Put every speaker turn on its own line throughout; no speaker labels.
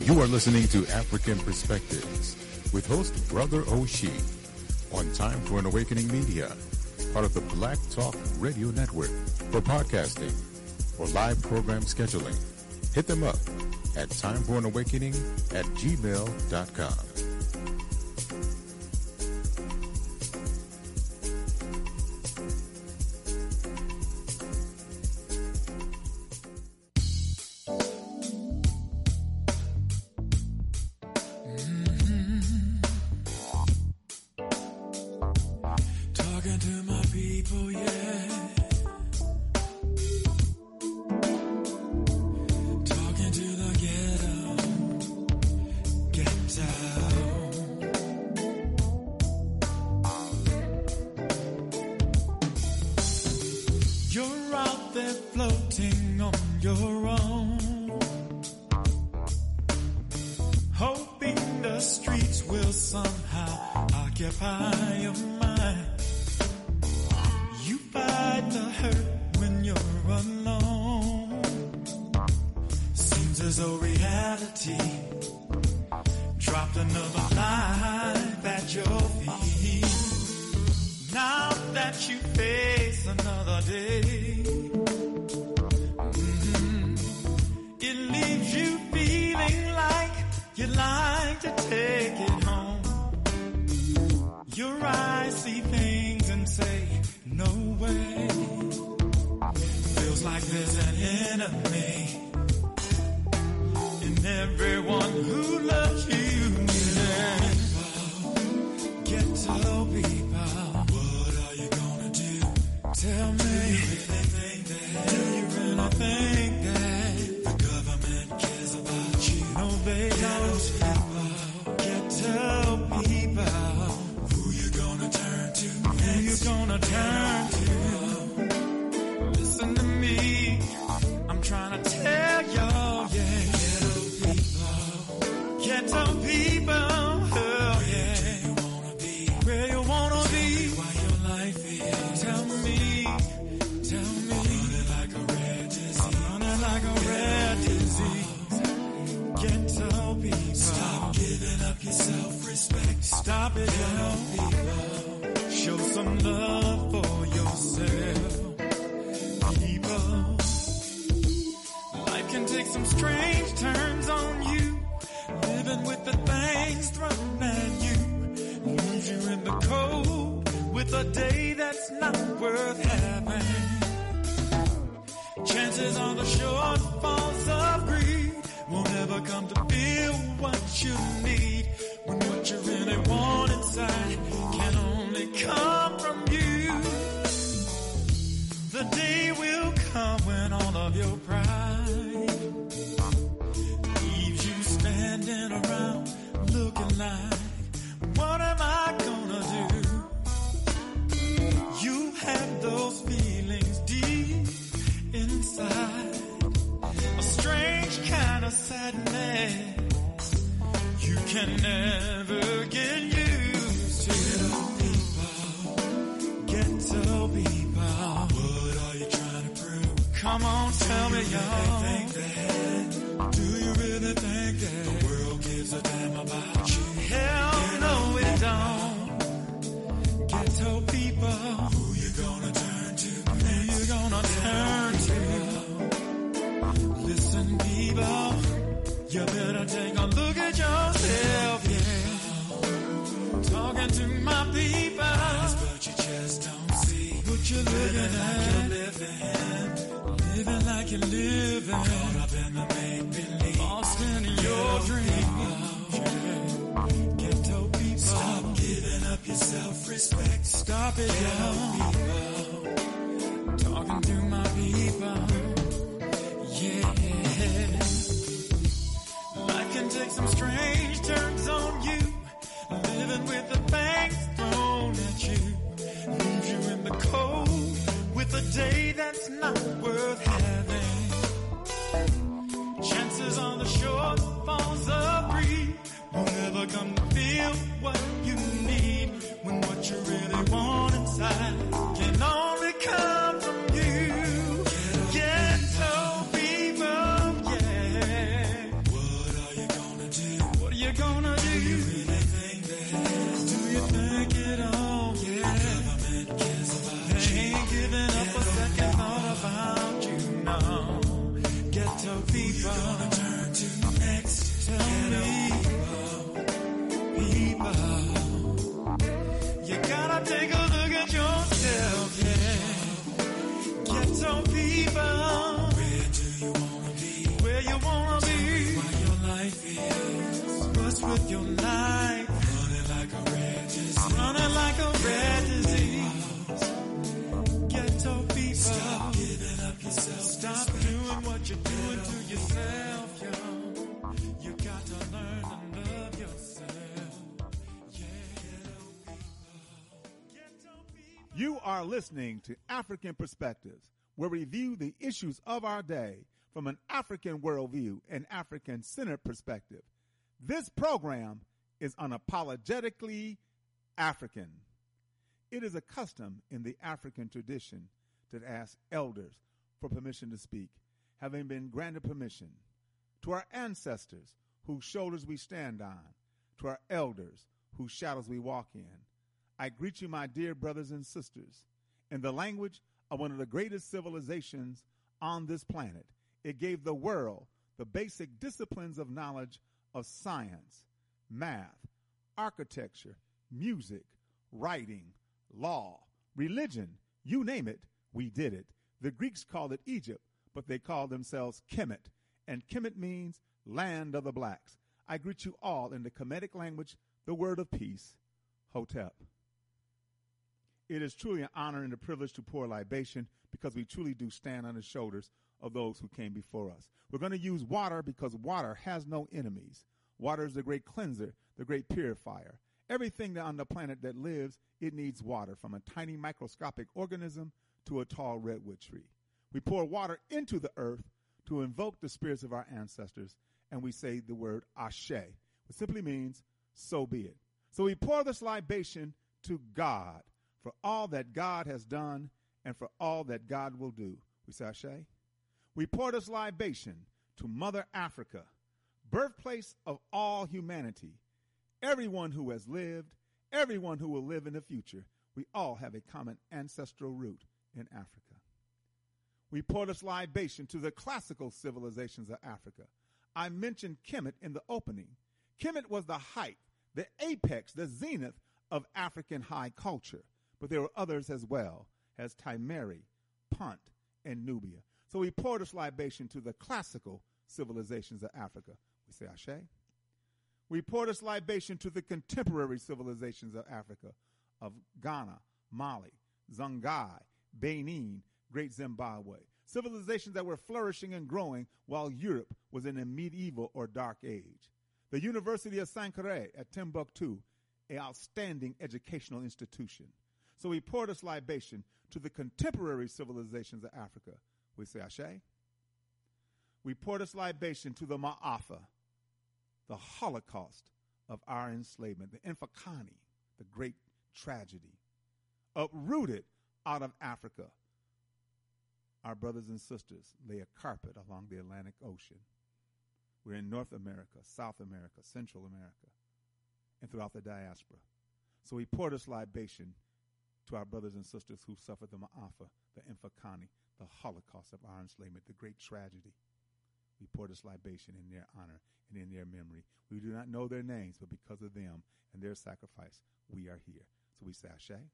You are listening to African Perspectives with host Brother Oshie on Time for an Awakening Media, part of the Black Talk Radio Network. For podcasting or live program scheduling, hit them up at timeforanawakening@gmail.com.
You are listening to African Perspectives, where we review the issues of our day from an African worldview and African-centered perspective. This program is unapologetically African. It is a custom in the African tradition to ask elders for permission to speak, having been granted permission. To our ancestors, whose shoulders we stand on, to our elders, whose shadows we walk in, I greet you, my dear brothers and sisters, in the language of one of the greatest civilizations on this planet. It gave the world the basic disciplines of knowledge of science, math, architecture, music, writing, law, religion, you name it, we did it. The Greeks called it Egypt, but they called themselves Kemet, and Kemet means land of the blacks. I greet you all in the Kemetic language, the word of peace, Hotep. It is truly an honor and a privilege to pour libation because we truly do stand on the shoulders of those who came before us. We're going to use water because water has no enemies. Water is the great cleanser, the great purifier. Everything on the planet that lives, it needs water, from a tiny microscopic organism to a tall redwood tree. We pour water into the earth to invoke the spirits of our ancestors, and we say the word Ashe, which simply means, so be it. So we pour this libation to God for all that God has done and for all that God will do. We say Ashe. We pour this libation to Mother Africa, birthplace of all humanity. Everyone who has lived, everyone who will live in the future, we all have a common ancestral root in Africa. We pour this libation to the classical civilizations of Africa. I mentioned Kemet in the opening. Kemet was the height, the apex, the zenith of African high culture. But there were others as well, as Timeri, Punt, and Nubia. So we pour this libation to the classical civilizations of Africa. We say Ashe. We pour this libation to the contemporary civilizations of Africa, of Ghana, Mali, Songhai, Benin, Great Zimbabwe. Civilizations that were flourishing and growing while Europe was in a medieval or dark age. The University of Sankore at Timbuktu, an outstanding educational institution. So we pour this libation to the contemporary civilizations of Africa. We say Ashe. We pour this libation to the Ma'afa, the Holocaust of our enslavement, the Infakani, the great tragedy, uprooted out of Africa. Our brothers and sisters lay a carpet along the Atlantic Ocean. We're in North America, South America, Central America, and throughout the diaspora. So we pour this libation to our brothers and sisters who suffered the Ma'afa, the Infakani, the Holocaust of our enslavement, the great tragedy. We pour this libation in their honor and in their memory. We do not know their names, but because of them and their sacrifice, we are here. So we say Ashe.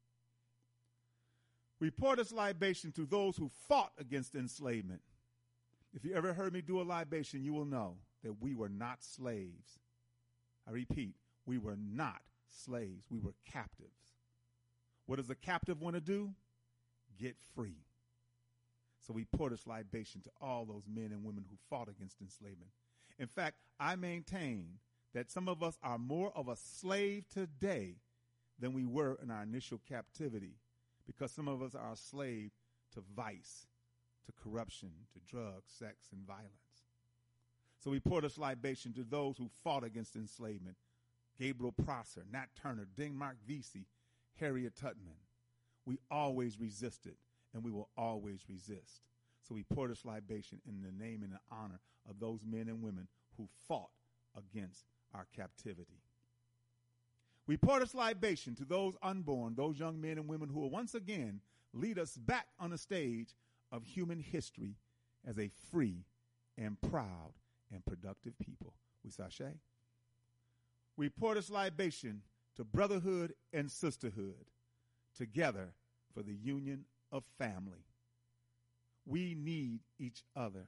We pour this libation to those who fought against enslavement. If you ever heard me do a libation, you will know that we were not slaves. I repeat, we were not slaves. We were captives. What does a captive want to do? Get free. So we pour this libation to all those men and women who fought against enslavement. In fact, I maintain that some of us are more of a slave today than we were in our initial captivity, because some of us are a slave to vice, to corruption, to drugs, sex, and violence. So we pour this libation to those who fought against enslavement. Gabriel Prosser, Nat Turner, Denmark Vesey, Harriet Tubman. We always resisted, and we will always resist. So we pour this libation in the name and the honor of those men and women who fought against our captivity. We pour this libation to those unborn, those young men and women who will once again lead us back on the stage of human history as a free and proud and productive people. We say Ashe. We pour this libation to brotherhood and sisterhood, together for the union of family. We need each other.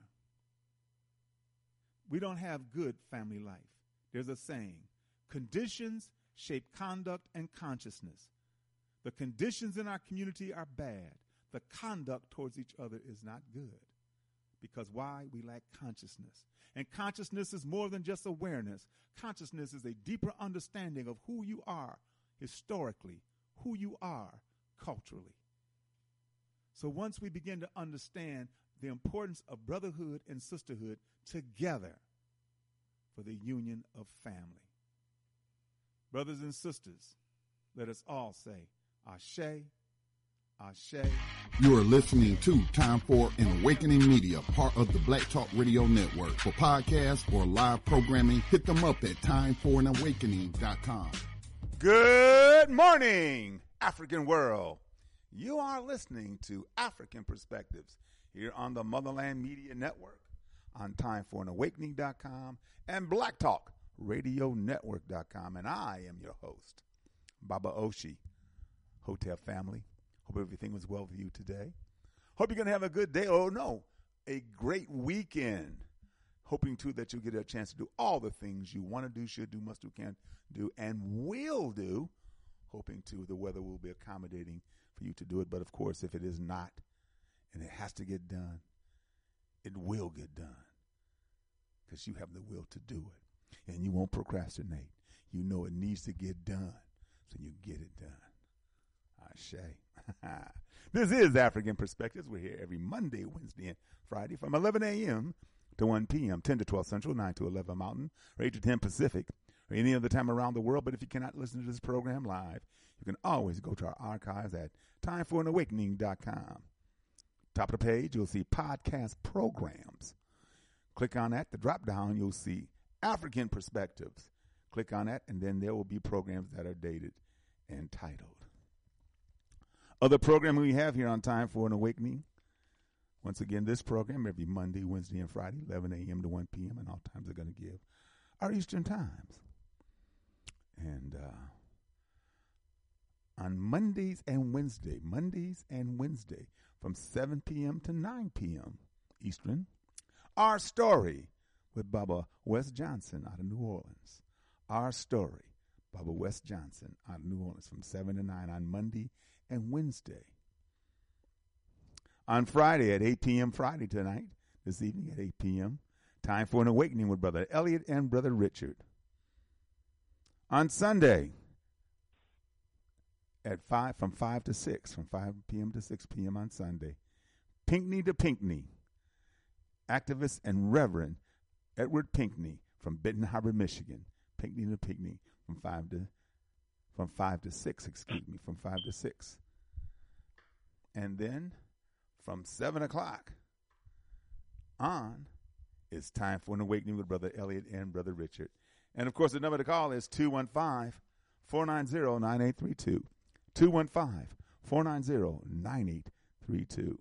We don't have good family life. There's a saying, conditions shape conduct and consciousness. The conditions in our community are bad. The conduct towards each other is not good. Because why? We lack consciousness. And consciousness is more than just awareness. Consciousness is a deeper understanding of who you are historically, who you are culturally. So once we begin to understand the importance of brotherhood and sisterhood together for the union of family. Brothers and sisters, let us all say, Ashe, Ashe.
You are listening to Time for an Awakening Media, part of the Black Talk Radio Network. For podcasts or live programming, hit them up at timeforanawakening.com.
Good morning, African world. You are listening to African Perspectives here on the Motherland Media Network, on timeforanawakening.com and blacktalkradionetwork.com. And I am your host, Baba Oshi. Hotel family, hope everything was well for you today. Hope you're going to have a good day. Oh, no, a great weekend. Hoping, too, that you'll get a chance to do all the things you want to do, should do, must do, can do, and will do. Hoping, too, the weather will be accommodating for you to do it. But, of course, if it is not and it has to get done, it will get done because you have the will to do it. And you won't procrastinate. You know it needs to get done, so you get it done. Ashe. This is African Perspectives. We're here every Monday, Wednesday, and Friday from 11 a.m. to 1 p.m., 10 to 12 Central, 9 to 11 Mountain, or 8 to 10 Pacific, or any other time around the world. But if you cannot listen to this program live, you can always go to our archives at timeforanawakening.com. Top of the page, you'll see podcast programs. Click on that. The drop down, you'll see African Perspectives. Click on that, and then there will be programs that are dated and titled. Other programming we have here on Time for an Awakening. Once again, this program every Monday, Wednesday, and Friday, 11 a.m. to 1 p.m., and all times are going to give our Eastern times. And on Mondays and Wednesday, from 7 p.m. to 9 p.m. Eastern, Our Story with Baba West Johnson out of New Orleans. Our Story, Baba West Johnson out of New Orleans from 7 to 9 on Monday and Wednesday. On Friday at 8 p.m. Friday tonight, this evening at 8 p.m., Time for an Awakening with Brother Elliot and Brother Richard. On Sunday at from 5 to 6, from 5 p.m. to 6 p.m. on Sunday, Pinckney to Pinckney, activist and Reverend Edward Pinckney from Benton Harbor, Michigan. Pinckney to Pinckney from 5 to 6. And then from 7 o'clock on, it's Time for an Awakening with Brother Elliot and Brother Richard. And, of course, the number to call is 215-490-9832. 215-490-9832.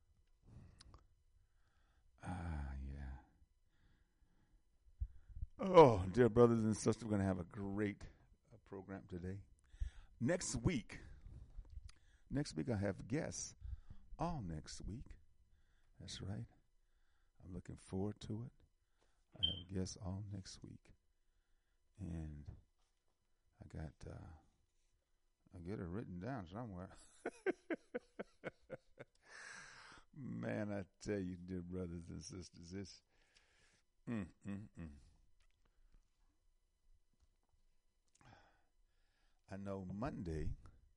Oh, dear brothers and sisters, we're going to have a great program today. Next week I have guests all next week. That's right. I'm looking forward to it. I have guests all next week. And I get it written down somewhere. Man, I tell you, dear brothers and sisters, this I know Monday,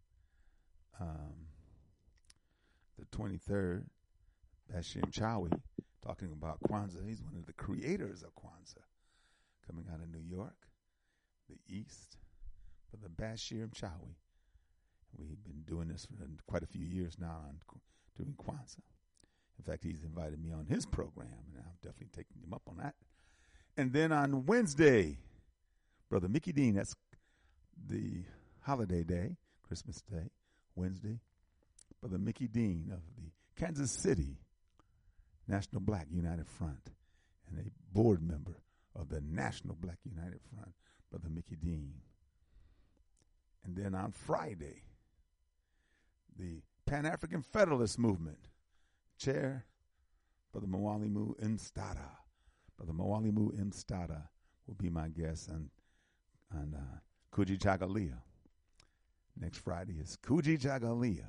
the 23rd, Bashir Chawi talking about Kwanzaa. He's one of the creators of Kwanzaa, coming out of New York, the East, for the Bashir Chawi. We've been doing this for quite a few years now on doing Kwanzaa. In fact, he's invited me on his program, and I'm definitely taking him up on that. And then on Wednesday, Brother Mickey Dean, that's the holiday day, Christmas Day, Wednesday, Brother Mickey Dean of the Kansas City National Black United Front and a board member of the National Black United Front, Brother Mickey Dean. And then on Friday, the Pan-African Federalist Movement Chair, Brother Mwalimu Mstada. Brother Mwalimu Mstada will be my guest on Kujichagulia. Next Friday is Kujichagulia,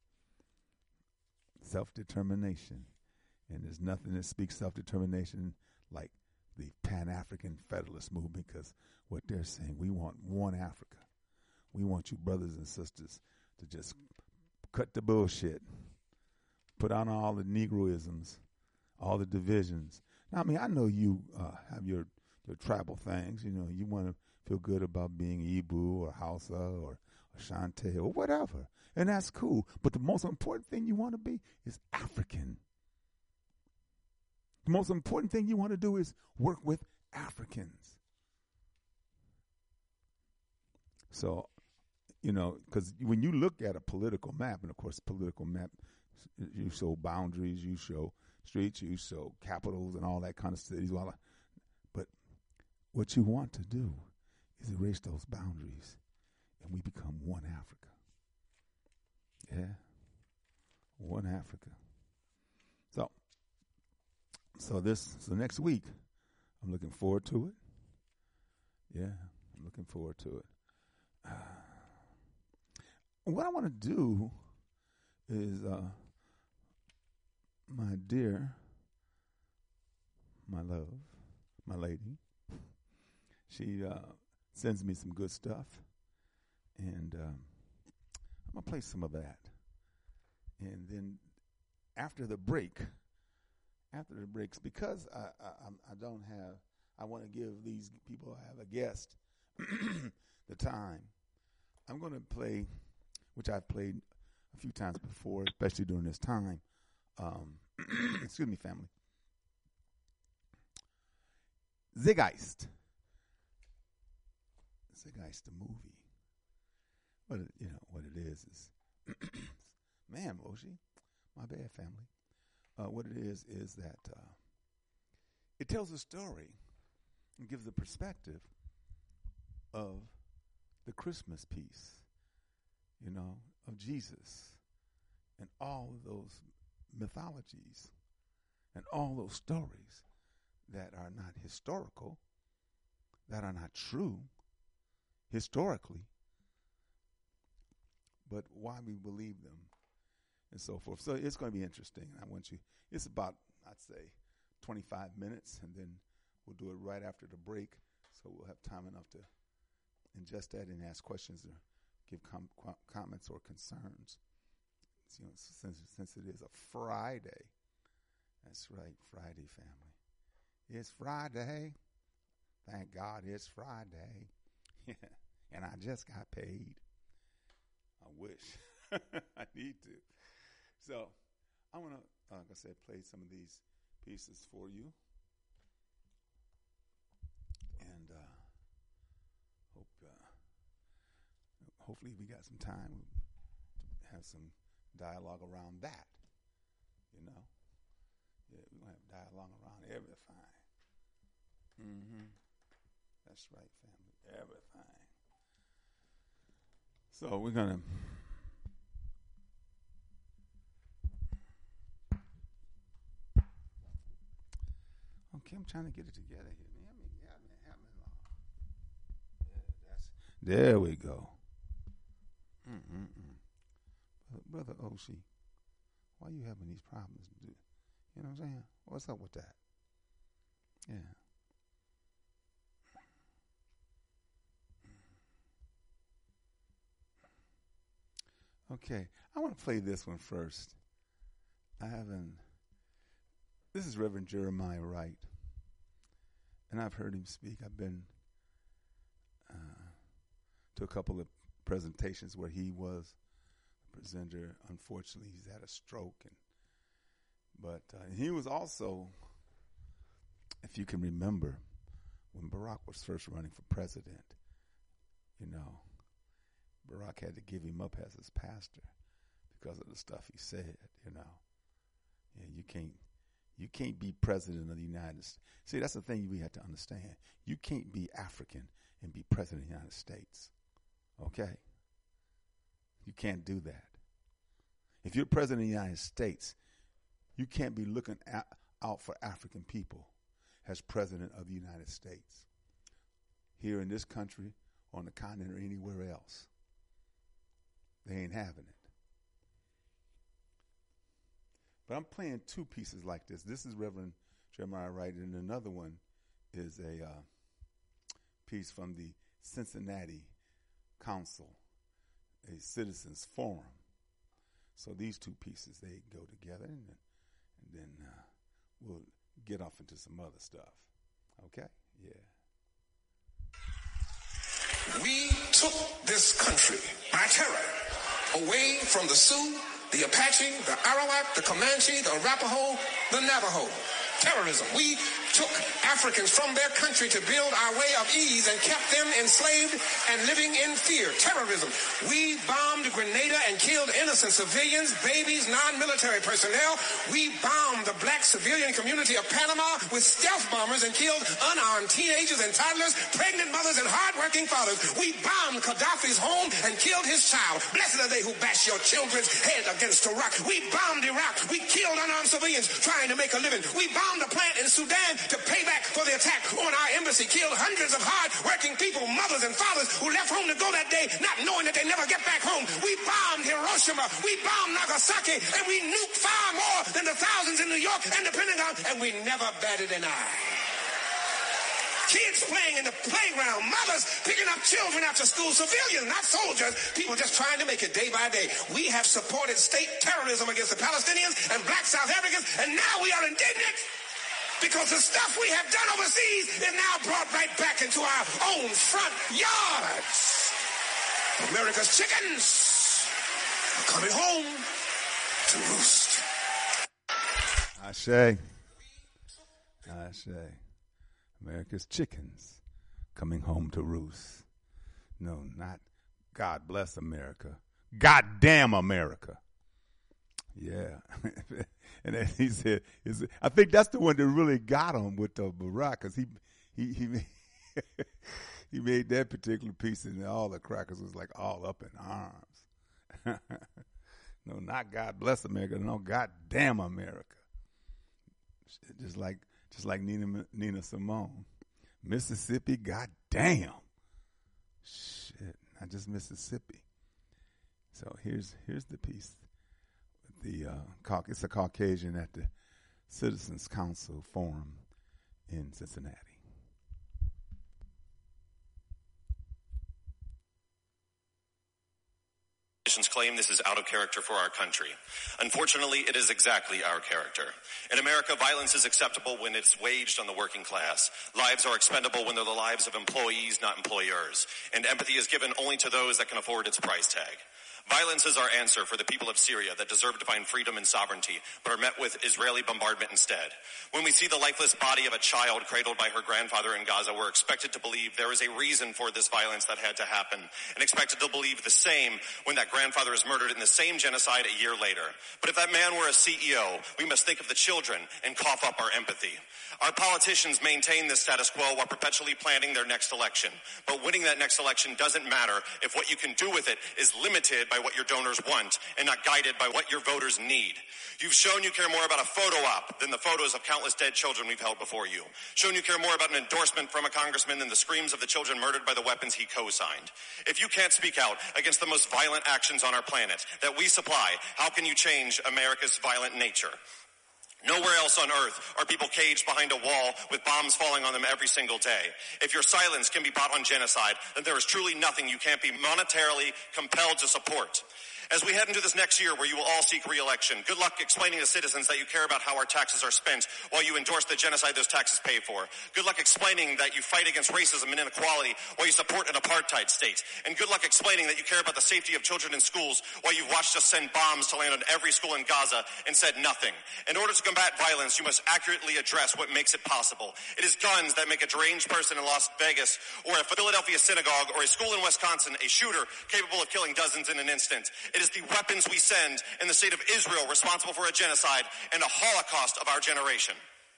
self-determination. And there's nothing that speaks self-determination like the Pan-African Federalist Movement, because what they're saying, we want one Africa. We want you brothers and sisters to just cut the bullshit. Put on all the Negroisms, all the divisions. Now, I mean, I know you have your tribal things. You know, you want to feel good about being Ibu or Hausa or Ashanti or whatever. And that's cool. But the most important thing you want to be is African. The most important thing you want to do is work with Africans. So, you know, because when you look at a political map, and of course, political map, you show boundaries, you show streets, you show capitals and all that kind of cities. But what you want to do is erase those boundaries, and we become one Africa. Yeah, one Africa. So next week, I'm looking forward to it. Yeah, I'm looking forward to it. What I want to do is, my dear, my love, my lady, she sends me some good stuff, and I'm going to play some of that. And then after the breaks, because I want to give these people I have a guest the time, I'm going to play, which I've played a few times before, especially during this time. Excuse me, family. Zeitgeist, the movie. What it is, man, Oshi, my bad, family. What it is that it tells a story and gives a perspective of the Christmas piece, you know, of Jesus and all of those mythologies and all those stories that are not historical, that are not true historically, but why we believe them and so forth. So it's going to be interesting. It's about, I'd say, 25 minutes, and then we'll do it right after the break, so we'll have time enough to ingest that and ask questions or give comments or concerns. You know, since it is a Friday. That's right, Friday, family. It's Friday. Thank God it's Friday. Yeah, and I just got paid. I wish. I need to. So I want to, like I said, play some of these pieces for you. And hopefully we got some time to have some dialogue around that, you know. Yeah, we're going to have dialogue around everything. Mm-hmm. That's right, family, everything. So we're going to... Okay, I'm trying to get it together here. There we go. Brother Oshi, why you having these problems? You know what I'm saying? What's up with that? Yeah. Okay, I want to play this one first. This is Reverend Jeremiah Wright, and I've heard him speak. I've been to a couple of presentations where he was the presenter. Unfortunately, he's had a stroke, but he was also, if you can remember, when Barack was first running for president, you know, Barack had to give him up as his pastor because of the stuff he said, you know. Yeah, you can't be president of the United States. See, that's the thing we have to understand. You can't be African and be president of the United States. Okay? You can't do that. If you're president of the United States, you can't be looking out for African people as president of the United States. Here in this country, on the continent, or anywhere else. They ain't having it. But I'm playing two pieces like this. This is Reverend Jeremiah Wright, and another one is a piece from the Cincinnati Council, a citizens forum. So these two pieces, they go together, and then we'll get off into some other stuff. Okay? Yeah.
We took this country by terror away from the Sioux, the Apache, the Arawak, the Comanche, the Arapaho, the Navajo. Terrorism. We took Africans from their country to build our way of ease and kept them enslaved and living in fear. Terrorism. We bombed Grenada and killed innocent civilians, babies, non-military personnel. We bombed the black civilian community of Panama with stealth bombers and killed unarmed teenagers and toddlers, pregnant mothers, and hardworking fathers. We bombed Gaddafi's home and killed his child. Blessed are they who bash your children's head against a rock. We bombed Iraq. We killed unarmed civilians trying to make a living. We bombed a plant in Sudan to pay back for the attack on our embassy, killed hundreds of hard-working people, mothers and fathers who left home to go that day not knowing that they never get back home. We bombed Hiroshima, we bombed Nagasaki, and we nuked far more than the thousands in New York and the Pentagon, and we never batted an eye. Kids playing in the playground, mothers picking up children after school, civilians, not soldiers, people just trying to make it day by day. We have supported state terrorism against the Palestinians and black South Africans, and now we are indignant because the stuff we have done overseas is now brought right back into our own front yards. America's chickens are coming home to roost.
Ashe. America's chickens coming home to roost. No, not God bless America. Goddamn America. Yeah. And then he said, I think that's the one that really got him with the Barack, because he made that particular piece, and all the crackers was like all up in arms. No, not God bless America. No, goddamn America. Just like Nina Simone. Mississippi, goddamn. Shit, not just Mississippi. So here's the piece. It's a Caucasian at the Citizens Council Forum in Cincinnati.
Claim this is out of character for our country. Unfortunately, it is exactly our character. In America, violence is acceptable when it's waged on the working class. Lives are expendable when they're the lives of employees, not employers. And empathy is given only to those that can afford its price tag. Violence is our answer for the people of Syria that deserve to find freedom and sovereignty, but are met with Israeli bombardment instead. When we see the lifeless body of a child cradled by her grandfather in Gaza, we're expected to believe there is a reason for this violence that had to happen, and expected to believe the same when that grandfather is murdered in the same genocide a year later. But if that man were a CEO, we must think of the children and cough up our empathy. Our politicians maintain this status quo while perpetually planning their next election. But winning that next election doesn't matter if what you can do with it is limited by what your donors want and not guided by what your voters need. You've shown you care more about a photo op than the photos of countless dead children we've held before you. Shown you care more about an endorsement from a congressman than the screams of the children murdered by the weapons he co-signed. If you can't speak out against the most violent actions on our planet that we supply, how can you change America's violent nature? Nowhere else on earth are people caged behind a wall with bombs falling on them every single day. If your silence can be bought on genocide, then there is truly nothing you can't be monetarily compelled to support. As we head into this next year where you will all seek re-election, good luck explaining to citizens that you care about how our taxes are spent while you endorse the genocide those taxes pay for. Good luck explaining that you fight against racism and inequality while you support an apartheid state. And good luck explaining that you care about the safety of children in schools while you've watched us send bombs to land on every school in Gaza and said nothing. In order to combat violence, you must accurately address what makes it possible. It is guns that make a deranged person in Las Vegas or a Philadelphia synagogue or a school in Wisconsin a shooter capable of killing dozens in an instant. It is the weapons we send in the state of Israel responsible for a genocide and a Holocaust of our generation.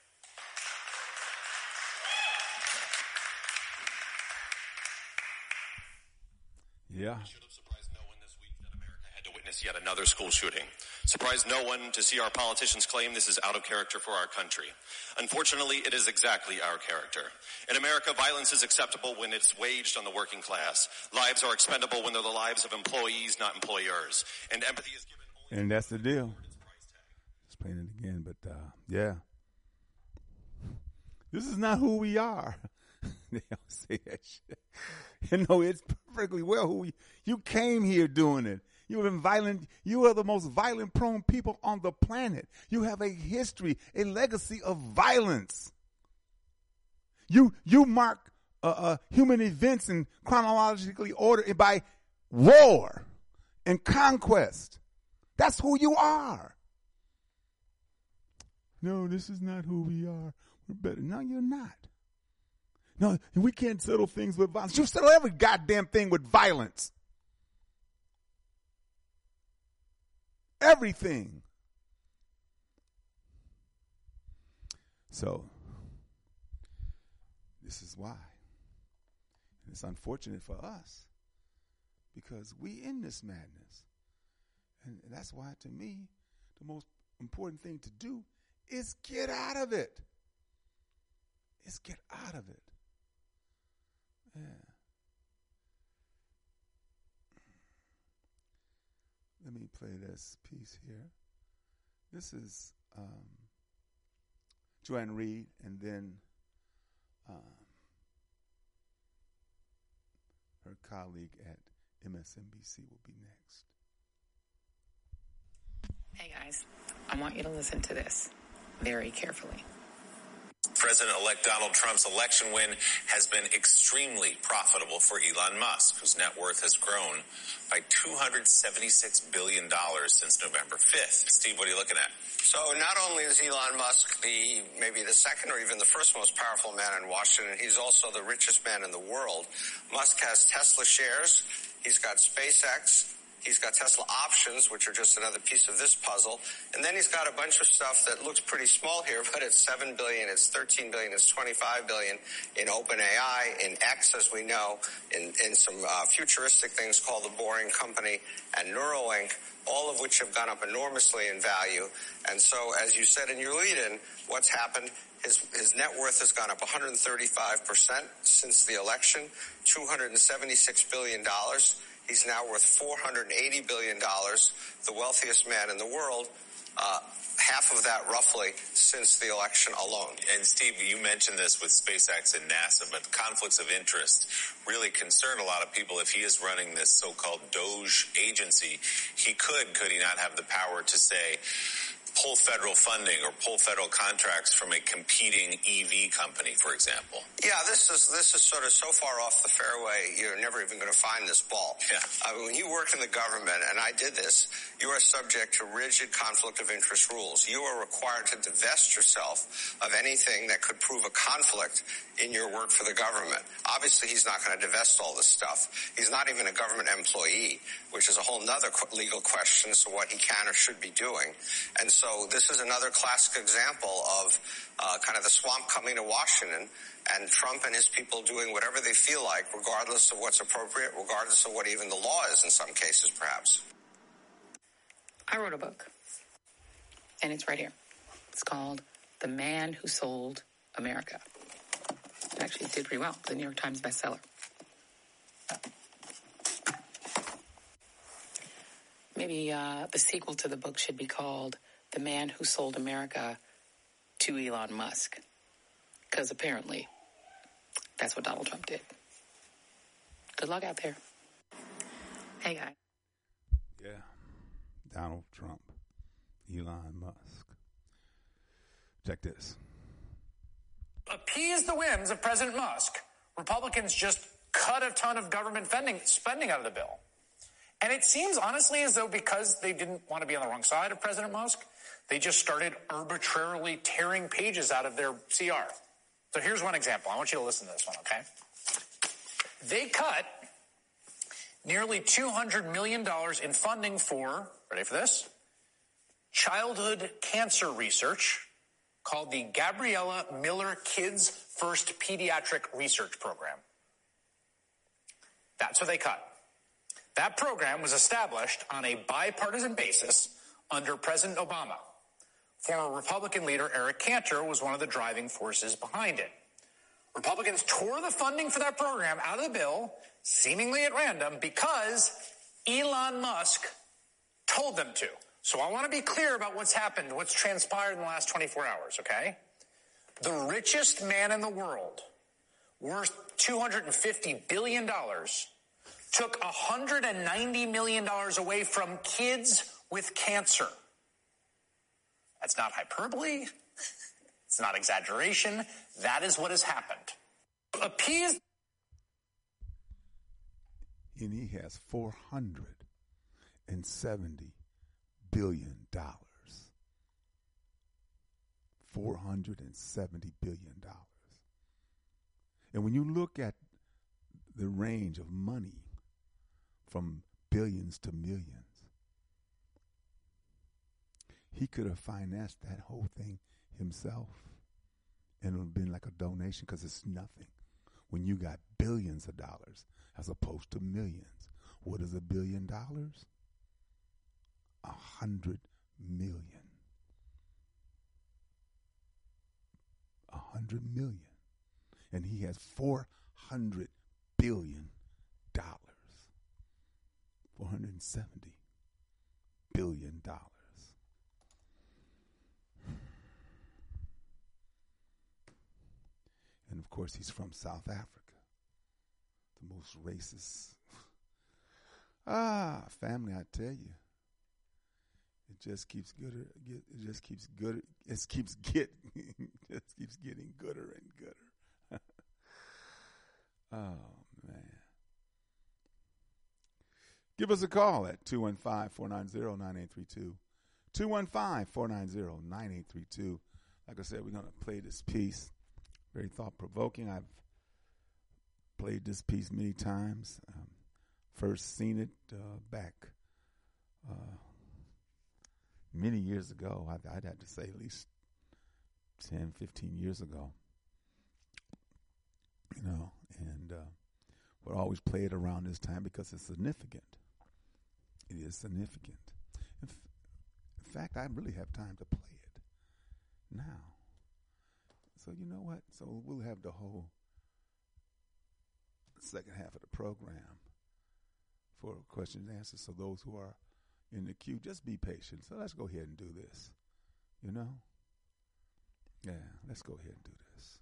Yeah.
It should have surprised no one this week that America had to witness yet another school shooting. Surprised no one to see our politicians claim this is out of character for our country. Unfortunately, it is exactly our character. In America, violence is acceptable when it's waged on the working class. Lives are expendable when they're the lives of employees, not employers. And empathy is given only
and that's the deal. Just playing it again, but yeah. This is not who we are. They don't say that shit. You know, it's perfectly well who you came here doing it. You have been violent. You are the most violent-prone people on the planet. You have a history, a legacy of violence. You mark human events in chronologically order by war and conquest. That's who you are. No, this is not who we are. We're better. No, you're not. No, we can't settle things with violence. You settle every goddamn thing with violence. Everything. So, this is why. And it's unfortunate for us because we in this madness. And that's why, to me, the most important thing to do is get out of it. Is get out of it. Yeah. Let me play this piece here. This is Joanne Reed, and then her colleague at MSNBC will be next.
Hey guys, I want you to listen to this very carefully.
President-elect Donald Trump's election win has been extremely profitable for Elon Musk, whose net worth has grown by $276 billion since November 5th. Steve, what are you looking at?
So not only is Elon Musk maybe the second or even the first most powerful man in Washington, he's also the richest man in the world. Musk has Tesla shares. He's got SpaceX. He's got Tesla options, which are just another piece of this puzzle. And then he's got a bunch of stuff that looks pretty small here, but it's $7 billion, it's $13 billion, it's $25 billion in OpenAI, in X, as we know, in some futuristic things called the Boring Company and Neuralink, all of which have gone up enormously in value. And so, as you said in your lead-in, what's happened? His net worth has gone up 135% since the election, $276 billion. He's now worth $480 billion, the wealthiest man in the world, half of that roughly since the election alone.
And Steve, you mentioned this with SpaceX and NASA, but conflicts of interest really concern a lot of people. If he is running this so-called Doge agency, could he not have the power to say, pull federal funding or pull federal contracts from a competing EV company, for example?
Yeah, this is sort of so far off the fairway, you're never even going to find this ball.
Yeah.
When you work in the government, and I did this, you are subject to rigid conflict of interest rules. You are required to divest yourself of anything that could prove a conflict in your work for the government. Obviously, he's not going to divest all this stuff. He's not even a government employee, which is a whole nother legal question as to what he can or should be doing. And so this is another classic example of kind of the swamp coming to Washington, and Trump and his people doing whatever they feel like, regardless of what's appropriate, regardless of what even the law is in some cases, perhaps.
I wrote a book, and it's right here. It's called The Man Who Sold America. It actually did pretty well. The New York Times bestseller. Maybe the sequel to the book should be called The Man Who Sold America to Elon Musk. Because apparently, that's what Donald Trump did. Good luck out there. Hey, guys.
Yeah. Donald Trump. Elon Musk. Check this.
Appease the whims of President Musk, Republicans just cut a ton of government spending out of the bill. And it seems, honestly, as though because they didn't want to be on the wrong side of President Musk, they just started arbitrarily tearing pages out of their CR. So here's one example. I want you to listen to this one, okay? They cut nearly $200 million in funding for, ready for this, childhood cancer research called the Gabriella Miller Kids First Pediatric Research Program. That's what they cut. That program was established on a bipartisan basis under President Obama. Former Republican leader Eric Cantor was one of the driving forces behind it. Republicans tore the funding for that program out of the bill, seemingly at random, because Elon Musk told them to. So I want to be clear about what's happened, what's transpired in the last 24 hours, okay? The richest man in the world, worth $250 billion, took $190 million away from kids with cancer. That's not hyperbole. It's not exaggeration. That is what has happened. Appease.
And he has $470 billion. $470 billion. And when you look at the range of money from billions to millions, he could have financed that whole thing himself, and it would have been like a donation, because it's nothing when you got billions of dollars as opposed to millions. What is $1 billion? 100 million. 100 million. And he has $400 billion. $470 billion. And of course, he's from South Africa, the most racist family, I tell you. It just keeps gooder. It just keeps gooder. It keeps getting gooder and gooder. Oh man! Give us a call at 215-490-9832. 215-490-9832. Like I said, we're gonna play this piece. Very thought-provoking. I've played this piece many times. First seen it back many years ago. I'd have to say at least 10, 15 years ago. You know, and would always play it around this time because it's significant. It is significant. In fact, I really have time to play it now. So you know what? So we'll have the whole second half of the program for questions and answers. So those who are in the queue, just be patient. So let's go ahead and do this. You know? Yeah, let's go ahead and do this.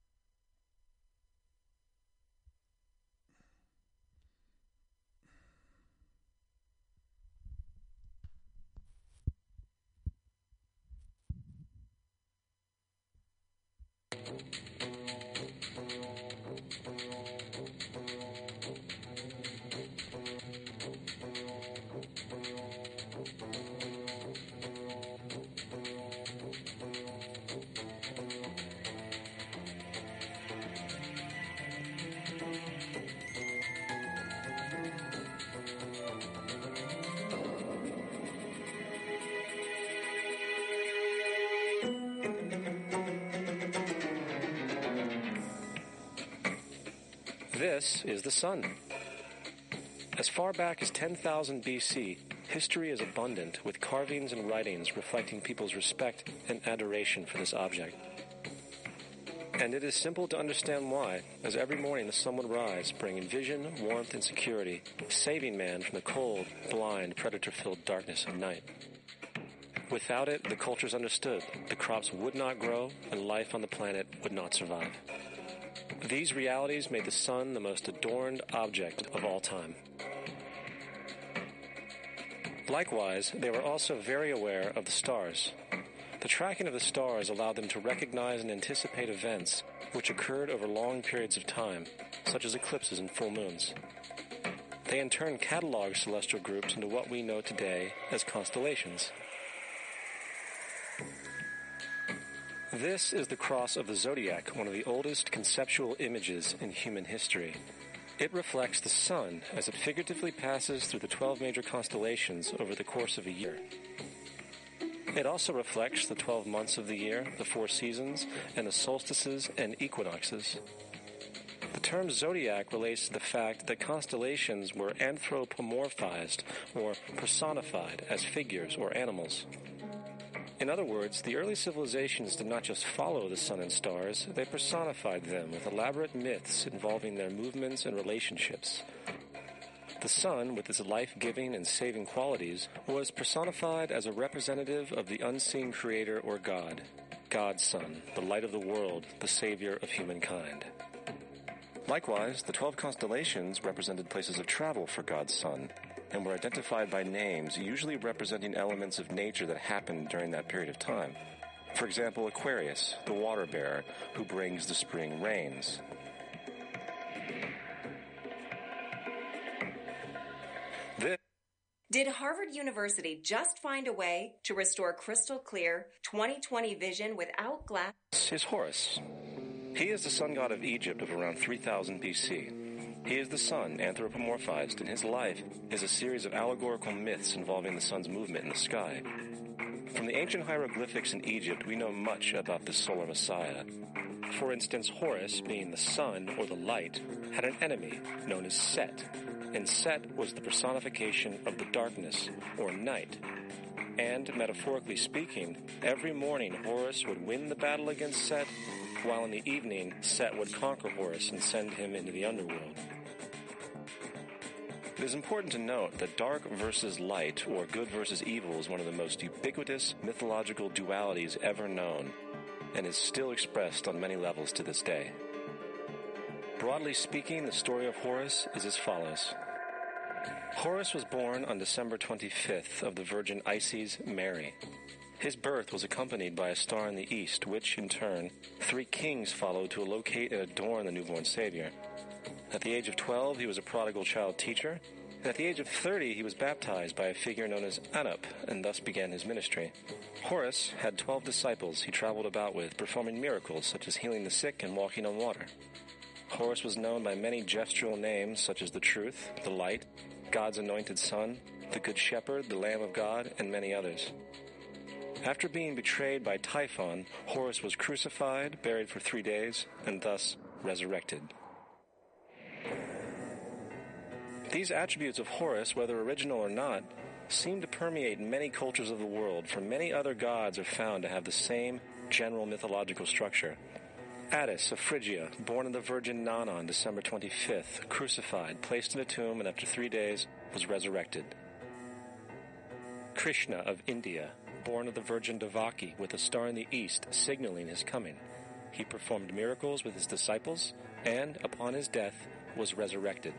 This is the sun. As far back as 10,000 BC, history is abundant with carvings and writings reflecting people's respect and adoration for this object. And it is simple to understand why, as every morning the sun would rise, bringing vision, warmth, and security, saving man from the cold, blind, predator-filled darkness of night. Without it, the cultures understood the crops would not grow and life on the planet would not survive. These realities made the sun the most adorned object of all time. Likewise, they were also very aware of the stars. The tracking of the stars allowed them to recognize and anticipate events which occurred over long periods of time, such as eclipses and full moons. They in turn cataloged celestial groups into what we know today as constellations. This is the cross of the zodiac, one of the oldest conceptual images in human history. It reflects the sun as it figuratively passes through the 12 major constellations over the course of a year. It also reflects the 12 months of the year, the 4 seasons, and the solstices and equinoxes. The term zodiac relates to the fact that constellations were anthropomorphized or personified as figures or animals. In other words, the early civilizations did not just follow the sun and stars, they personified them with elaborate myths involving their movements and relationships. The sun, with its life-giving and saving qualities, was personified as a representative of the unseen creator or God, God's Son, the light of the world, the savior of humankind. Likewise, the 12 constellations represented places of travel for God's sun, and were identified by names usually representing elements of nature that happened during that period of time. For example, Aquarius, the water bearer, who brings the spring rains.
Did Harvard University just find a way to restore crystal clear 20/20 vision without glass?
Is Horus. He is the sun god of Egypt of around 3000 BC. He is the sun anthropomorphized, and his life is a series of allegorical myths involving the sun's movement in the sky. From the ancient hieroglyphics in Egypt, we know much about the solar messiah. For instance, Horus, being the sun or the light, had an enemy known as Set, and Set was the personification of the darkness or night. And, metaphorically speaking, every morning Horus would win the battle against Set, while in the evening Set would conquer Horus and send him into the underworld. It is important to note that dark versus light, or good versus evil, is one of the most ubiquitous mythological dualities ever known, and is still expressed on many levels to this day. Broadly speaking, the story of Horus is as follows. Horus was born on December 25th of the Virgin Isis Mary. His birth was accompanied by a star in the east, which, in turn, 3 kings followed to locate and adorn the newborn Savior. At the age of 12, he was a prodigal child teacher, and at the age of 30, he was baptized by a figure known as Anup, and thus began his ministry. Horus had 12 disciples he traveled about with, performing miracles such as healing the sick and walking on water. Horus was known by many gestural names such as the Truth, the Light, God's Anointed Son, the Good Shepherd, the Lamb of God, and many others. After being betrayed by Typhon, Horus was crucified, buried for 3 days, and thus resurrected. These attributes of Horus, whether original or not, seem to permeate many cultures of the world, for many other gods are found to have the same general mythological structure. Attis of Phrygia, born of the Virgin Nana on December 25th, crucified, placed in a tomb, and after 3 days was resurrected. Krishna of India, born of the Virgin Devaki, with a star in the east signaling his coming. He performed miracles with his disciples, and, upon his death, was resurrected.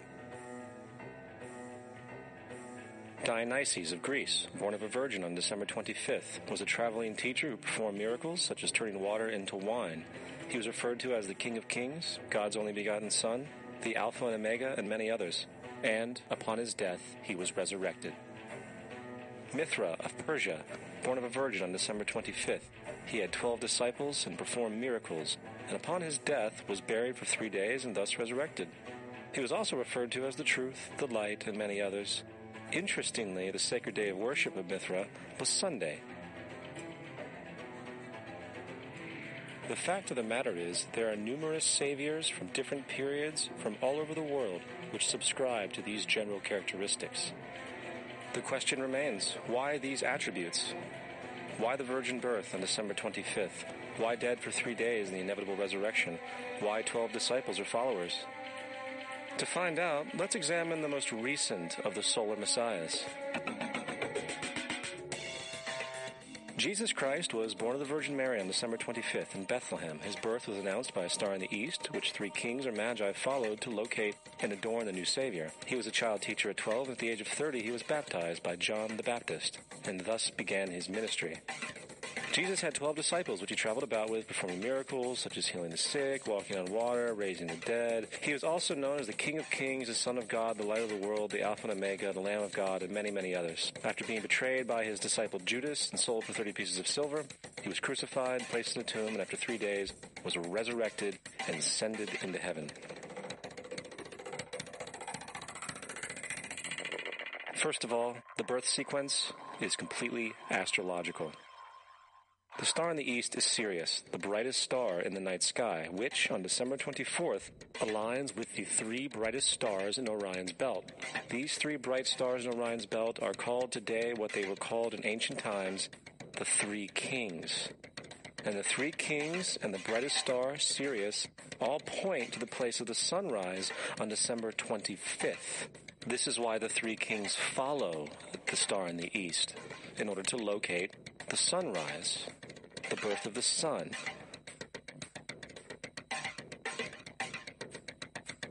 Dionysius of Greece, born of a virgin on December 25th, was a traveling teacher who performed miracles such as turning water into wine. He was referred to as the King of Kings, God's only begotten Son, the Alpha and Omega, and many others. And, upon his death, he was resurrected. Mithra of Persia, born of a virgin on December 25th, he had 12 disciples and performed miracles, and upon his death was buried for 3 days and thus resurrected. He was also referred to as the Truth, the Light, and many others. Interestingly, the sacred day of worship of Mithra was Sunday. The fact of the matter is, there are numerous saviors from different periods from all over the world which subscribe to these general characteristics. The question remains, why these attributes? Why the virgin birth on December 25th? Why dead for 3 days in the inevitable resurrection? Why 12 disciples or followers? To find out, let's examine the most recent of the solar messiahs. Jesus Christ was born of the Virgin Mary on December 25th in Bethlehem. His birth was announced by a star in the east, which 3 kings or magi followed to locate and adorn the new Savior. He was a child teacher at 12, and at the age of 30 he was baptized by John the Baptist, and thus began his ministry. Jesus had 12 disciples, which he traveled about with, performing miracles such as healing the sick, walking on water, raising the dead. He was also known as the King of Kings, the Son of God, the Light of the World, the Alpha and Omega, the Lamb of God, and many, many others. After being betrayed by his disciple Judas and sold for 30 pieces of silver, he was crucified, placed in a tomb, and after 3 days was resurrected and ascended into heaven. First of all, the birth sequence is completely astrological. The star in the east is Sirius, the brightest star in the night sky, which, on December 24th, aligns with the 3 brightest stars in Orion's belt. These 3 bright stars in Orion's belt are called today what they were called in ancient times, the 3 kings. And the 3 kings and the brightest star, Sirius, all point to the place of the sunrise on December 25th. This is why the 3 kings follow the star in the east, in order to locate the sunrise, the birth of the sun.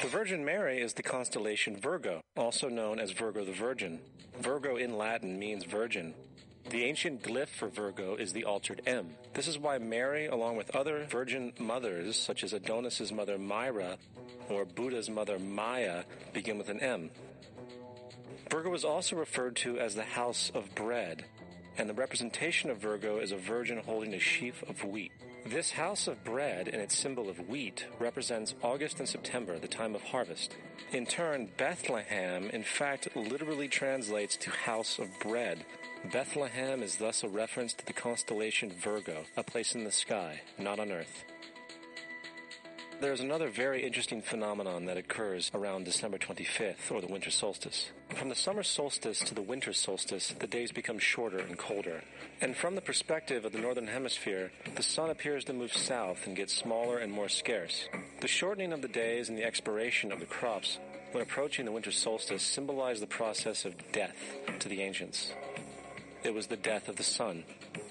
The Virgin Mary is the constellation Virgo, also known as Virgo the Virgin. Virgo in Latin means virgin. The ancient glyph for Virgo is the altered M. This is why Mary, along with other virgin mothers, such as Adonis's mother Myra or Buddha's mother Maya, begin with an M. Virgo is also referred to as the house of bread, and the representation of Virgo is a virgin holding a sheaf of wheat. This house of bread and its symbol of wheat represents August and September, the time of harvest. In turn, Bethlehem, in fact, literally translates to house of bread. Bethlehem is thus a reference to the constellation Virgo, a place in the sky, not on earth. There is another very interesting phenomenon that occurs around December 25th, or the winter solstice. From the summer solstice to the winter solstice, the days become shorter and colder. And from the perspective of the northern hemisphere, the sun appears to move south and get smaller and more scarce. The shortening of the days and the expiration of the crops when approaching the winter solstice symbolize the process of death to the ancients. It was the death of the sun.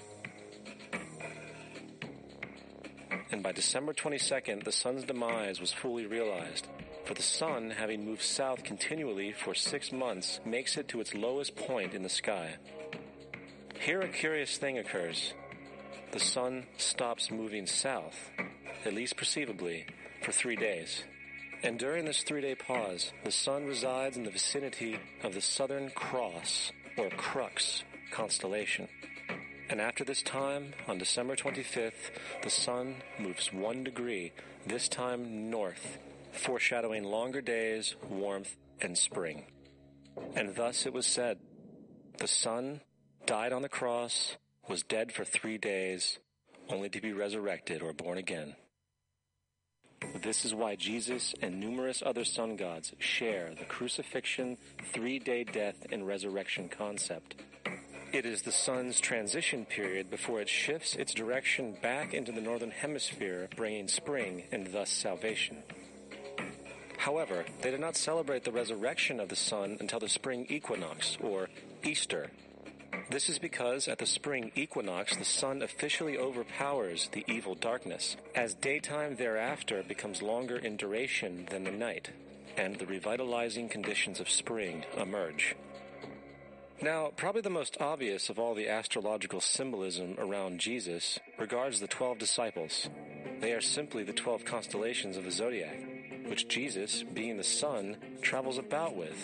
And by December 22nd, the sun's demise was fully realized, for the sun, having moved south continually for 6 months, makes it to its lowest point in the sky. Here a curious thing occurs. The sun stops moving south, at least perceivably, for 3 days. And during this 3-day pause, the sun resides in the vicinity of the Southern Cross, or Crux, constellation. And after this time, on December 25th, the sun moves 1 degree, this time north, foreshadowing longer days, warmth, and spring. And thus it was said, the sun died on the cross, was dead for 3 days, only to be resurrected or born again. This is why Jesus and numerous other sun gods share the crucifixion, 3-day death, and resurrection concept. It is the sun's transition period before it shifts its direction back into the northern hemisphere, bringing spring and thus salvation. However, they did not celebrate the resurrection of the sun until the spring equinox, or Easter. This is because at the spring equinox, the sun officially overpowers the evil darkness, as daytime thereafter becomes longer in duration than the night, and the revitalizing conditions of spring emerge. Now, probably the most obvious of all the astrological symbolism around Jesus regards the 12 disciples. They are simply the 12 constellations of the zodiac, which Jesus, being the sun, travels about with.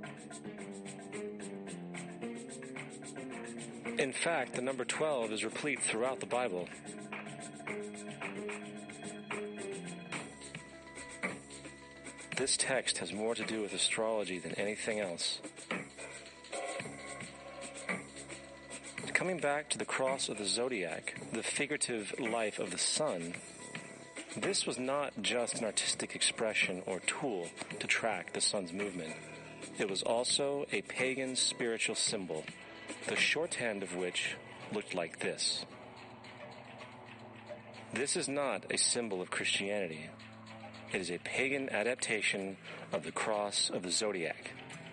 In fact, the number 12 is replete throughout the Bible. This text has more to do with astrology than anything else. Coming back to the cross of the zodiac, the figurative life of the sun, this was not just an artistic expression or tool to track the sun's movement. It was also a pagan spiritual symbol, the shorthand of which looked like this. This is not a symbol of Christianity. It is a pagan adaptation of the cross of the zodiac.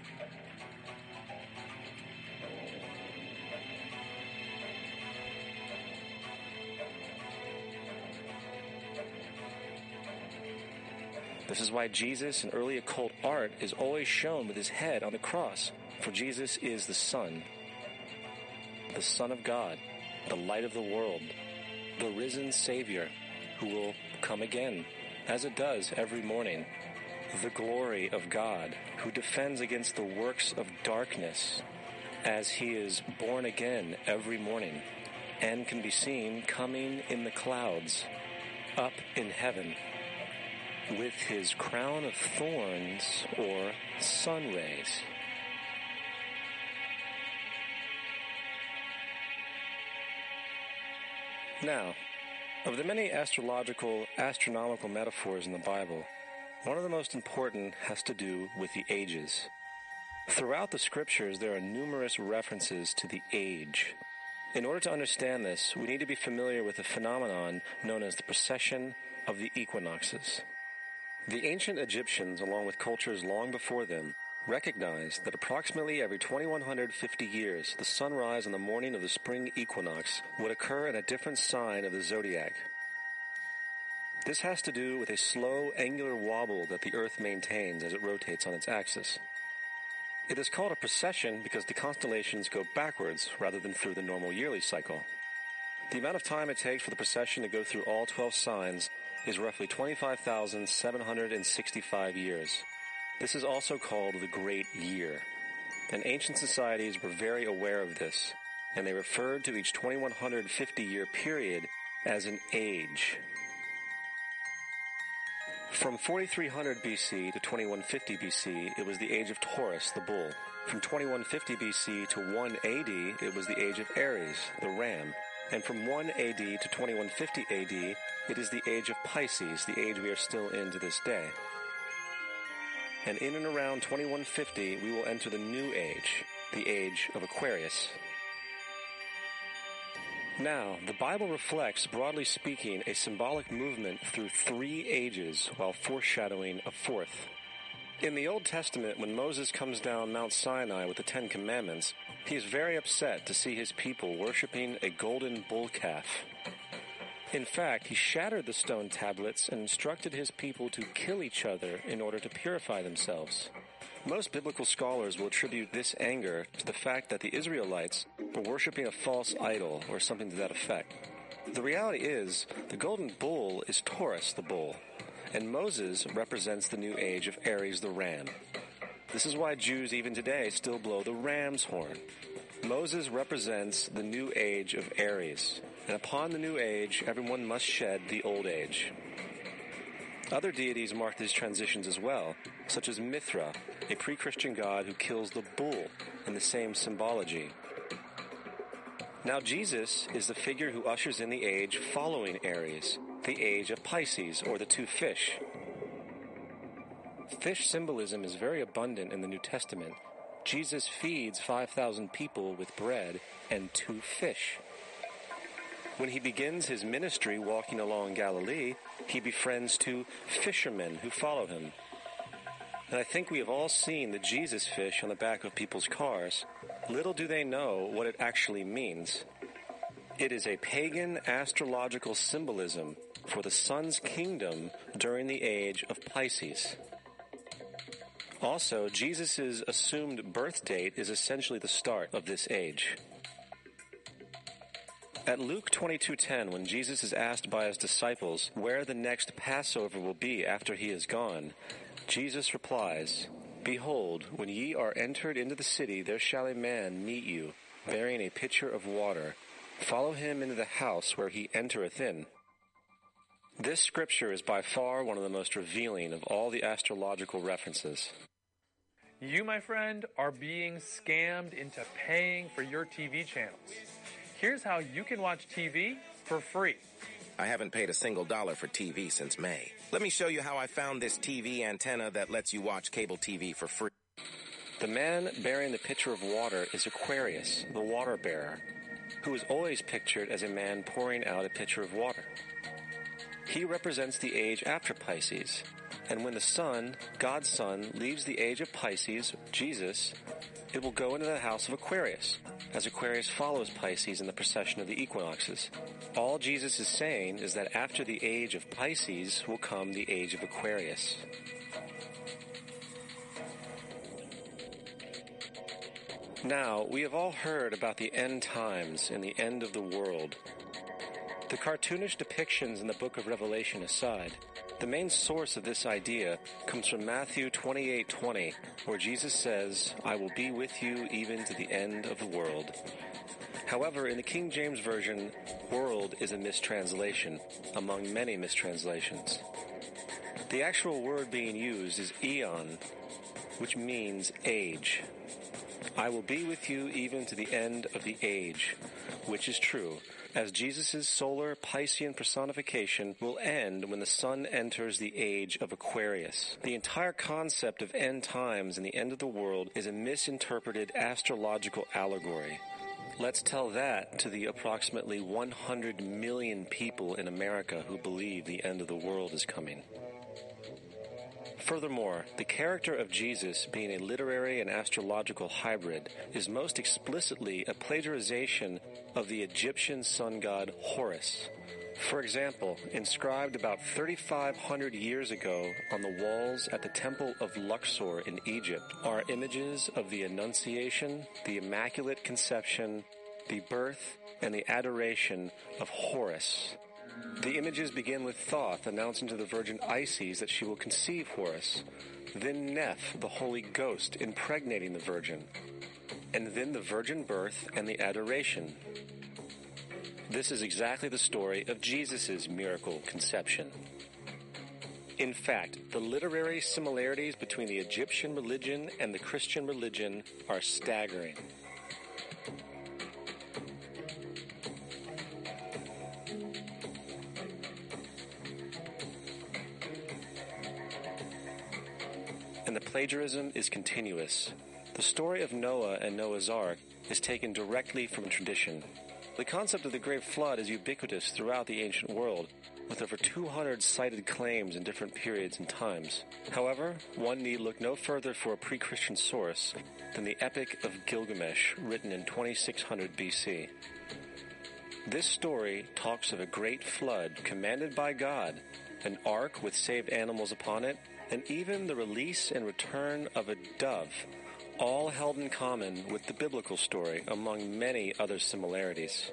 This is why Jesus in early occult art is always shown with his head on the cross, for Jesus is the Son of God, the light of the world, the risen Savior, who will come again, as it does every morning, the glory of God, who defends against the works of darkness, as he is born again every morning, and can be seen coming in the clouds, up in heaven, with his crown of thorns, or sun rays. Now, of the many astronomical metaphors in the Bible, one of the most important has to do with the ages. Throughout the scriptures, there are numerous references to the age. In order to understand this, we need to be familiar with a phenomenon known as the precession of the equinoxes. The ancient Egyptians, along with cultures long before them, recognized that approximately every 2150 years, the sunrise on the morning of the spring equinox would occur in a different sign of the zodiac. This has to do with a slow, angular wobble that the Earth maintains as it rotates on its axis. It is called a precession because the constellations go backwards rather than through the normal yearly cycle. The amount of time it takes for the precession to go through all 12 signs is roughly 25,765 years. This is also called the Great Year. And ancient societies were very aware of this, and they referred to each 2150-year period as an age. From 4300 BC to 2150 BC, it was the age of Taurus, the bull. From 2150 BC to 1 AD, it was the age of Aries, the ram. And from 1 AD to 2150 AD, it is the age of Pisces, the age we are still in to this day. And in and around 2150, we will enter the new age, the age of Aquarius. Now, the Bible reflects, broadly speaking, a symbolic movement through 3 ages while foreshadowing a 4th. In the Old Testament, when Moses comes down Mount Sinai with the 10 Commandments, he is very upset to see his people worshiping a golden bull calf. In fact, he shattered the stone tablets and instructed his people to kill each other in order to purify themselves. Most biblical scholars will attribute this anger to the fact that the Israelites were worshiping a false idol or something to that effect. The reality is, the golden bull is Taurus the bull, and Moses represents the new age of Aries the ram. This is why Jews even today still blow the ram's horn. Moses represents the new age of Aries, and upon the new age, everyone must shed the old age. Other deities mark these transitions as well, such as Mithra, a pre-Christian god who kills the bull in the same symbology. Now Jesus is the figure who ushers in the age following Aries, the age of Pisces, or the 2 fish. Fish symbolism is very abundant in the New Testament. Jesus feeds 5,000 people with bread and 2 fish. When he begins his ministry walking along Galilee, he befriends 2 fishermen who follow him. And I think we have all seen the Jesus fish on the back of people's cars. Little do they know what it actually means. It is a pagan astrological symbolism for the sun's kingdom during the age of Pisces. Also, Jesus' assumed birth date is essentially the start of this age. At Luke 22:10, when Jesus is asked by his disciples where the next Passover will be after he is gone, Jesus replies, "Behold, when ye are entered into the city, there shall a man meet you, bearing a pitcher of water. Follow him into the house where he entereth in." This scripture is by far one of the most revealing of all the astrological references.
You, my friend, are being scammed into paying for your TV channels. Here's how you can watch TV for free.
I haven't paid a single dollar for TV since May. Let me show you how I found this TV antenna that lets you watch cable TV for free.
The man bearing the pitcher of water is Aquarius, the water bearer, who is always pictured as a man pouring out a pitcher of water. He represents the age after Pisces, and when the sun, God's son, leaves the age of Pisces, Jesus, it will go into the house of Aquarius, as Aquarius follows Pisces in the precession of the equinoxes. All Jesus is saying is that after the age of Pisces will come the age of Aquarius. Now, we have all heard about the end times and the end of the world. The cartoonish depictions in the book of Revelation aside, the main source of this idea comes from Matthew 28:20, where Jesus says, "I will be with you even to the end of the world." However, in the King James Version, world is a mistranslation, among many mistranslations. The actual word being used is eon, which means age. I will be with you even to the end of the age, which is true, as Jesus' solar Piscean personification will end when the sun enters the age of Aquarius. The entire concept of end times and the end of the world is a misinterpreted astrological allegory. Let's tell that to the approximately 100 million people in America who believe the end of the world is coming. Furthermore, the character of Jesus being a literary and astrological hybrid is most explicitly a plagiarization of the Egyptian sun god Horus. For example, inscribed about 3,500 years ago on the walls at the Temple of Luxor in Egypt are images of the Annunciation, the Immaculate Conception, the birth, and the adoration of Horus. The images begin with Thoth announcing to the Virgin Isis that she will conceive Horus, then Neph, the Holy Ghost, impregnating the Virgin, and then the virgin birth and the adoration. This is exactly the story of Jesus' miracle conception. In fact, the literary similarities between the Egyptian religion and the Christian religion are staggering. And the plagiarism is continuous. The story of Noah and Noah's Ark is taken directly from tradition. The concept of the Great Flood is ubiquitous throughout the ancient world, with over 200 cited claims in different periods and times. However, one need look no further for a pre-Christian source than the Epic of Gilgamesh, written in 2600 BC. This story talks of a great flood commanded by God, an ark with saved animals upon it, and even the release and return of a dove, all held in common with the biblical story, among many other similarities.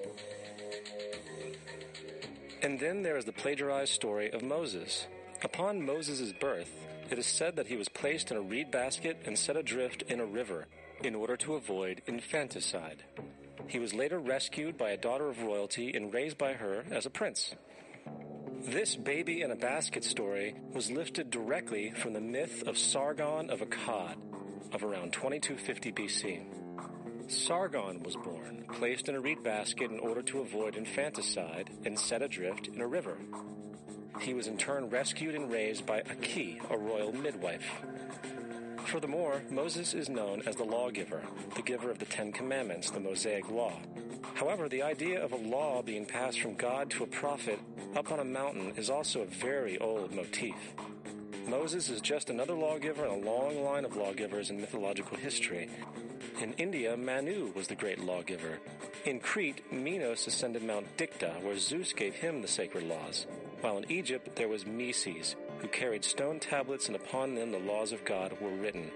And then there is the plagiarized story of Moses. Upon Moses' birth, it is said that he was placed in a reed basket and set adrift in a river in order to avoid infanticide. He was later rescued by a daughter of royalty and raised by her as a prince. This baby in a basket story was lifted directly from the myth of Sargon of Akkad of around 2250 BC. Sargon was born, placed in a reed basket in order to avoid infanticide, and set adrift in a river. He was in turn rescued and raised by Aki, a royal midwife. Furthermore, Moses is known as the lawgiver, the giver of the Ten Commandments, the Mosaic Law. However, the idea of a law being passed from God to a prophet up on a mountain is also a very old motif. Moses is just another lawgiver in a long line of lawgivers in mythological history. In India, Manu was the great lawgiver. In Crete, Minos ascended Mount Dicta, where Zeus gave him the sacred laws. While in Egypt, there was Meses, who carried stone tablets, and upon them the laws of God were written.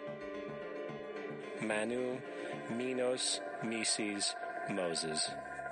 Manu, Minos, Meses, Moses.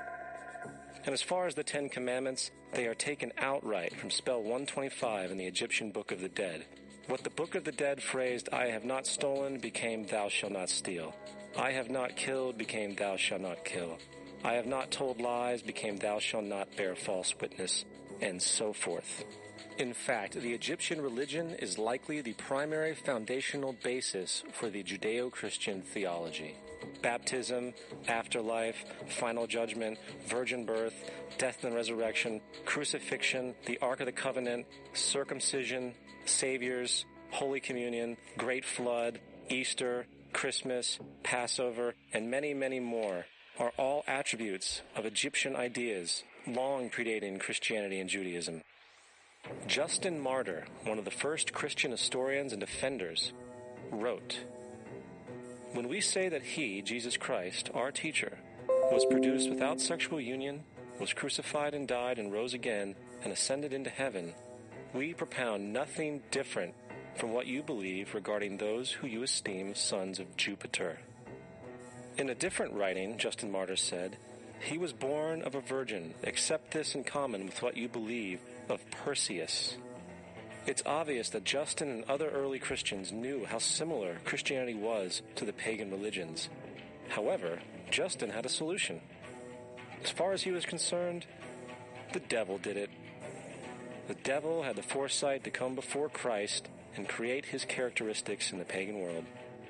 And as far as the Ten Commandments, they are taken outright from spell 125 in the Egyptian Book of the Dead. What the Book of the Dead phrased, "I have not stolen," became "Thou shalt not steal." "I have not killed," became "Thou shalt not kill." "I have not told lies," became "Thou shalt not bear false witness," and so forth. In fact, the Egyptian religion is likely the primary foundational basis for the Judeo-Christian theology. Baptism, afterlife, final judgment, virgin birth, death and resurrection, crucifixion, the Ark of the Covenant, circumcision, saviors, Holy Communion, Great Flood, Easter, Christmas, Passover, and many, many more are all attributes of Egyptian ideas long predating Christianity and Judaism. Justin Martyr, one of the first Christian historians and defenders, wrote, "When we say that he, Jesus Christ, our teacher, was produced without sexual union, was crucified and died and rose again and ascended into heaven, we propound nothing different from what you believe regarding those who you esteem sons of Jupiter." In a different writing, Justin Martyr said, "He was born of a virgin. Accept this in common with what you believe of Perseus." It's obvious that Justin and other early Christians knew how similar Christianity was to the pagan religions. However, Justin had a solution. As far as he was concerned, the devil did it. The devil had the foresight to come before Christ and create his characteristics in the pagan world.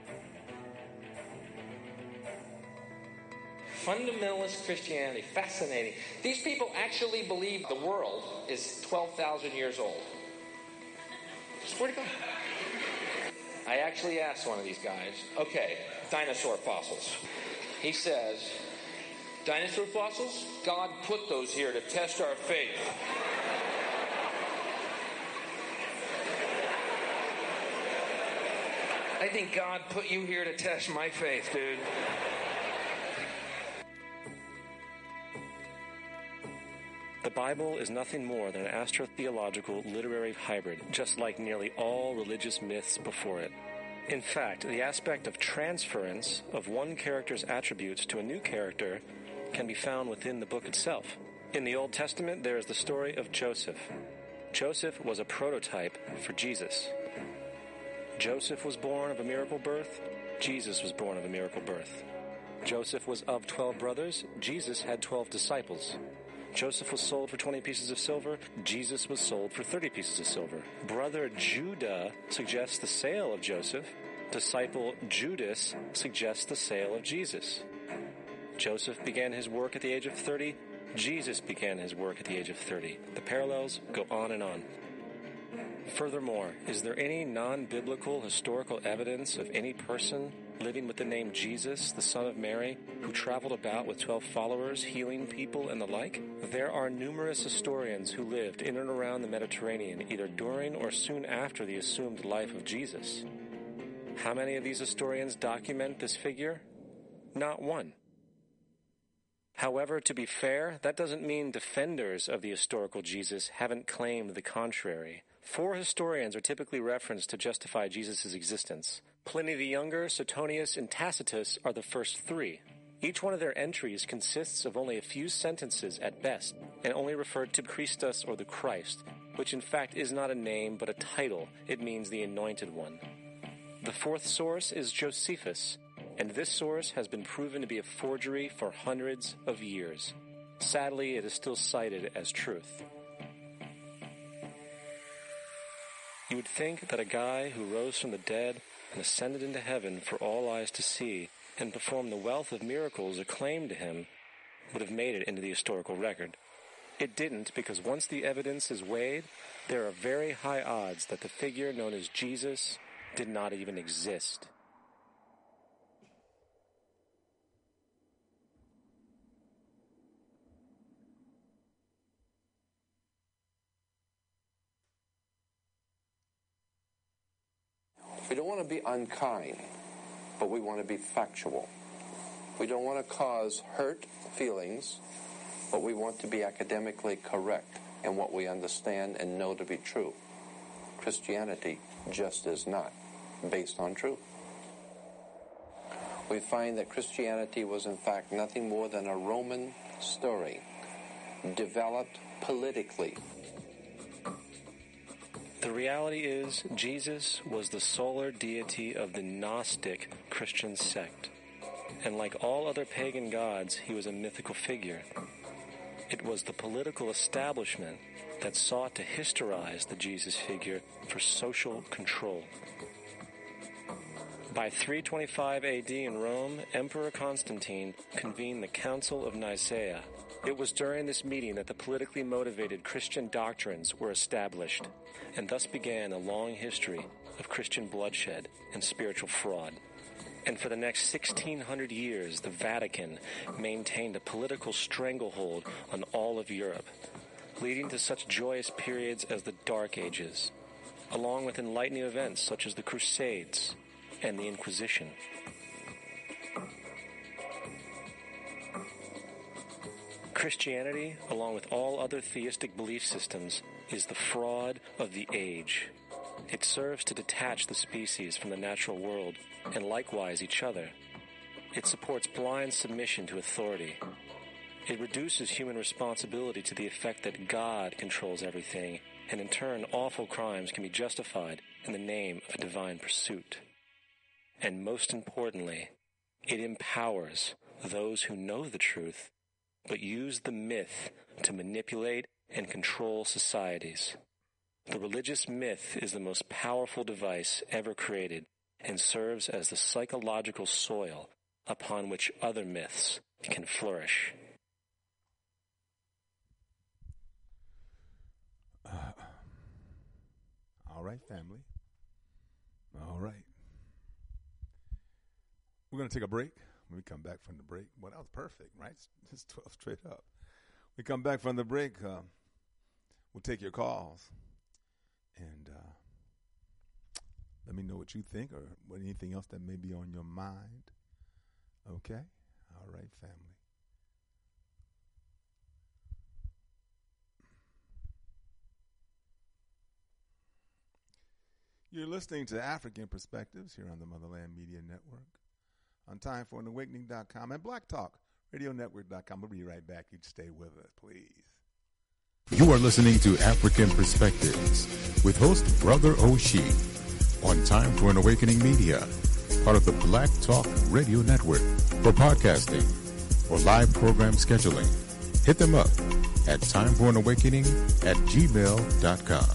Fundamentalist Christianity, fascinating. These people actually believe the world is 12,000 years old. Swear to God. I actually asked one of these guys, okay, dinosaur fossils. He says, dinosaur fossils? God put those here to test our faith. I think God put you here to test my faith, dude.
The Bible is nothing more than an astrotheological literary hybrid, just like nearly all religious myths before it. In fact, the aspect of transference of one character's attributes to a new character can be found within the book itself. In the Old Testament, there is the story of Joseph. Joseph was a prototype for Jesus. Joseph was born of a miracle birth. Jesus was born of a miracle birth. Joseph was of 12 brothers. Jesus had 12 disciples. Joseph was sold for 20 pieces of silver. Jesus was sold for 30 pieces of silver. Brother Judah suggests the sale of Joseph. Disciple Judas suggests the sale of Jesus. Joseph began his work at the age of 30. Jesus began his work at the age of 30. The parallels go on and on. Furthermore, is there any non-biblical historical evidence of any person living with the name Jesus, the son of Mary, who traveled about with 12 followers, healing people and the like? There are numerous historians who lived in and around the Mediterranean, either during or soon after the assumed life of Jesus. How many of these historians document this figure? Not one. However, to be fair, that doesn't mean defenders of the historical Jesus haven't claimed the contrary. 4 historians are typically referenced to justify Jesus' existence. Pliny the Younger, Suetonius, and Tacitus are the first 3. Each one of their entries consists of only a few sentences at best, and only referred to Christus or the Christ, which in fact is not a name but a title. It means the Anointed One. The 4th source is Josephus, and this source has been proven to be a forgery for hundreds of years. Sadly, it is still cited as truth. You would think that a guy who rose from the dead and ascended into heaven for all eyes to see and performed the wealth of miracles acclaimed to him would have made it into the historical record. It didn't, because once the evidence is weighed, there are very high odds that the figure known as Jesus did not even exist.
We don't want to be unkind, but we want to be factual. We don't want to cause hurt feelings, but we want to be academically correct in what we understand and know to be true. Christianity just is not based on truth. We find that Christianity was in fact nothing more than a Roman story, developed politically.
The reality is, Jesus was the solar deity of the Gnostic Christian sect. And like all other pagan gods, he was a mythical figure. It was the political establishment that sought to historize the Jesus figure for social control. By 325 AD in Rome, Emperor Constantine convened the Council of Nicaea. It was during this meeting that the politically motivated Christian doctrines were established, and thus began a long history of Christian bloodshed and spiritual fraud. And for the next 1,600 years, the Vatican maintained a political stranglehold on all of Europe, leading to such joyous periods as the Dark Ages, along with enlightening events such as the Crusades and the Inquisition. Christianity, along with all other theistic belief systems, is the fraud of the age. It serves to detach the species from the natural world, and likewise each other. It supports blind submission to authority. It reduces human responsibility to the effect that God controls everything, and in turn awful crimes can be justified in the name of a divine pursuit. And most importantly, it empowers those who know the truth but use the myth to manipulate and control societies. The religious myth is the most powerful device ever created and serves as the psychological soil upon which other myths can flourish.
All right, family. All right. We're going to take a break. When we come back from the break, well, that was perfect, right? It's 12 straight up. We come back from the break, we'll take your calls. And Let me know what you think or anything else that may be on your mind. Okay? All right, family. You're listening to African Perspectives here on the Motherland Media Network, on TimeForAnAwakening.com and BlackTalkRadioNetwork.com. We'll be right back. You stay with us, please.
You are listening to African Perspectives with host Brother Oshie on Time for an Awakening Media, part of the Black Talk Radio Network. For podcasting or live program scheduling, hit them up at timeforanawakening@gmail.com.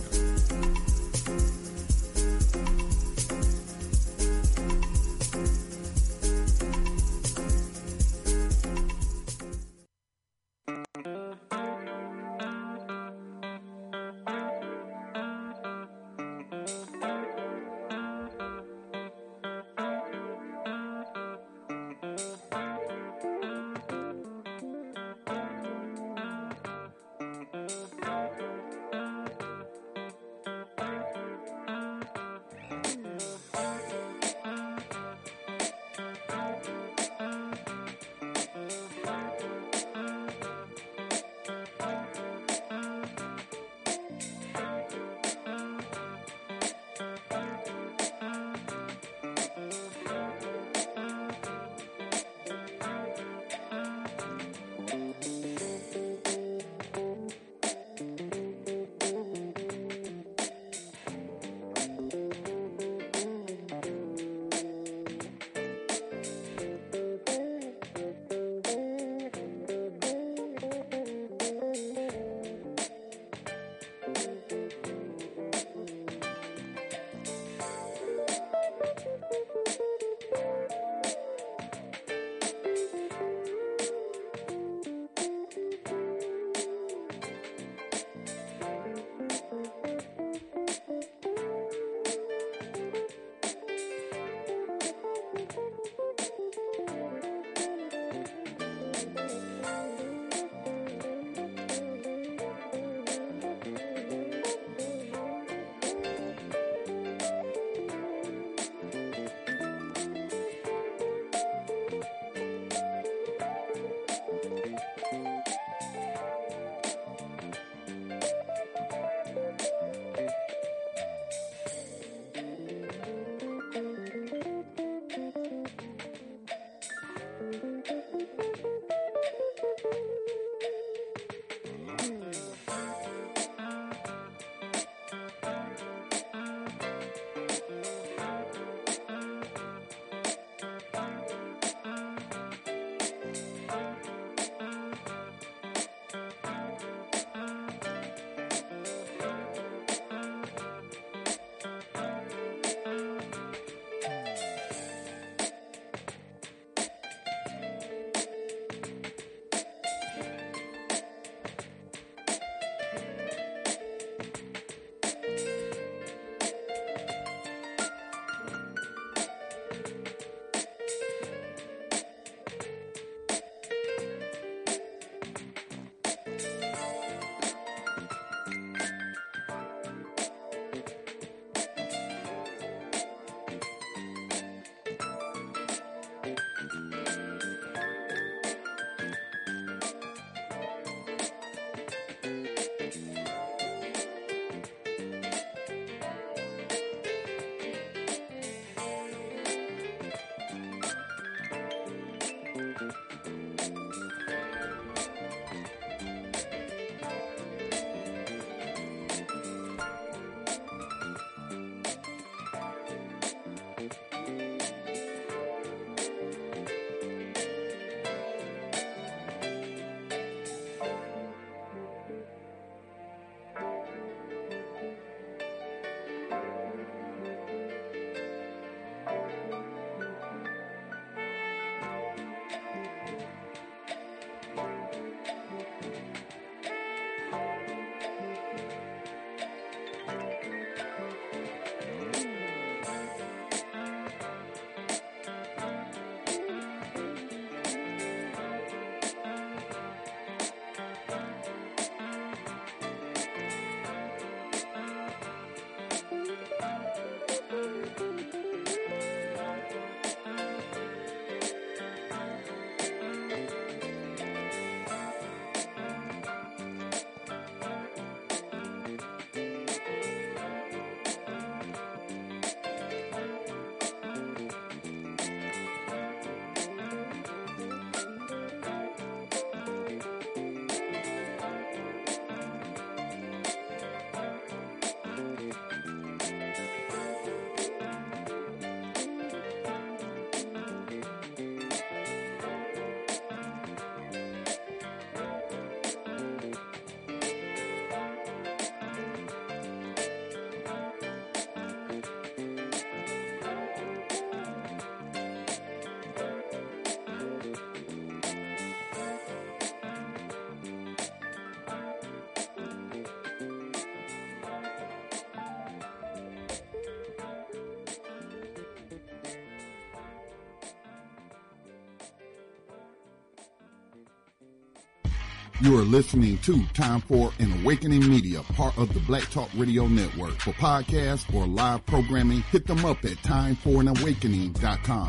You are listening to Time for an Awakening Media, part of the Black Talk Radio Network. For podcasts or live programming, hit them up at timeforanawakening.com.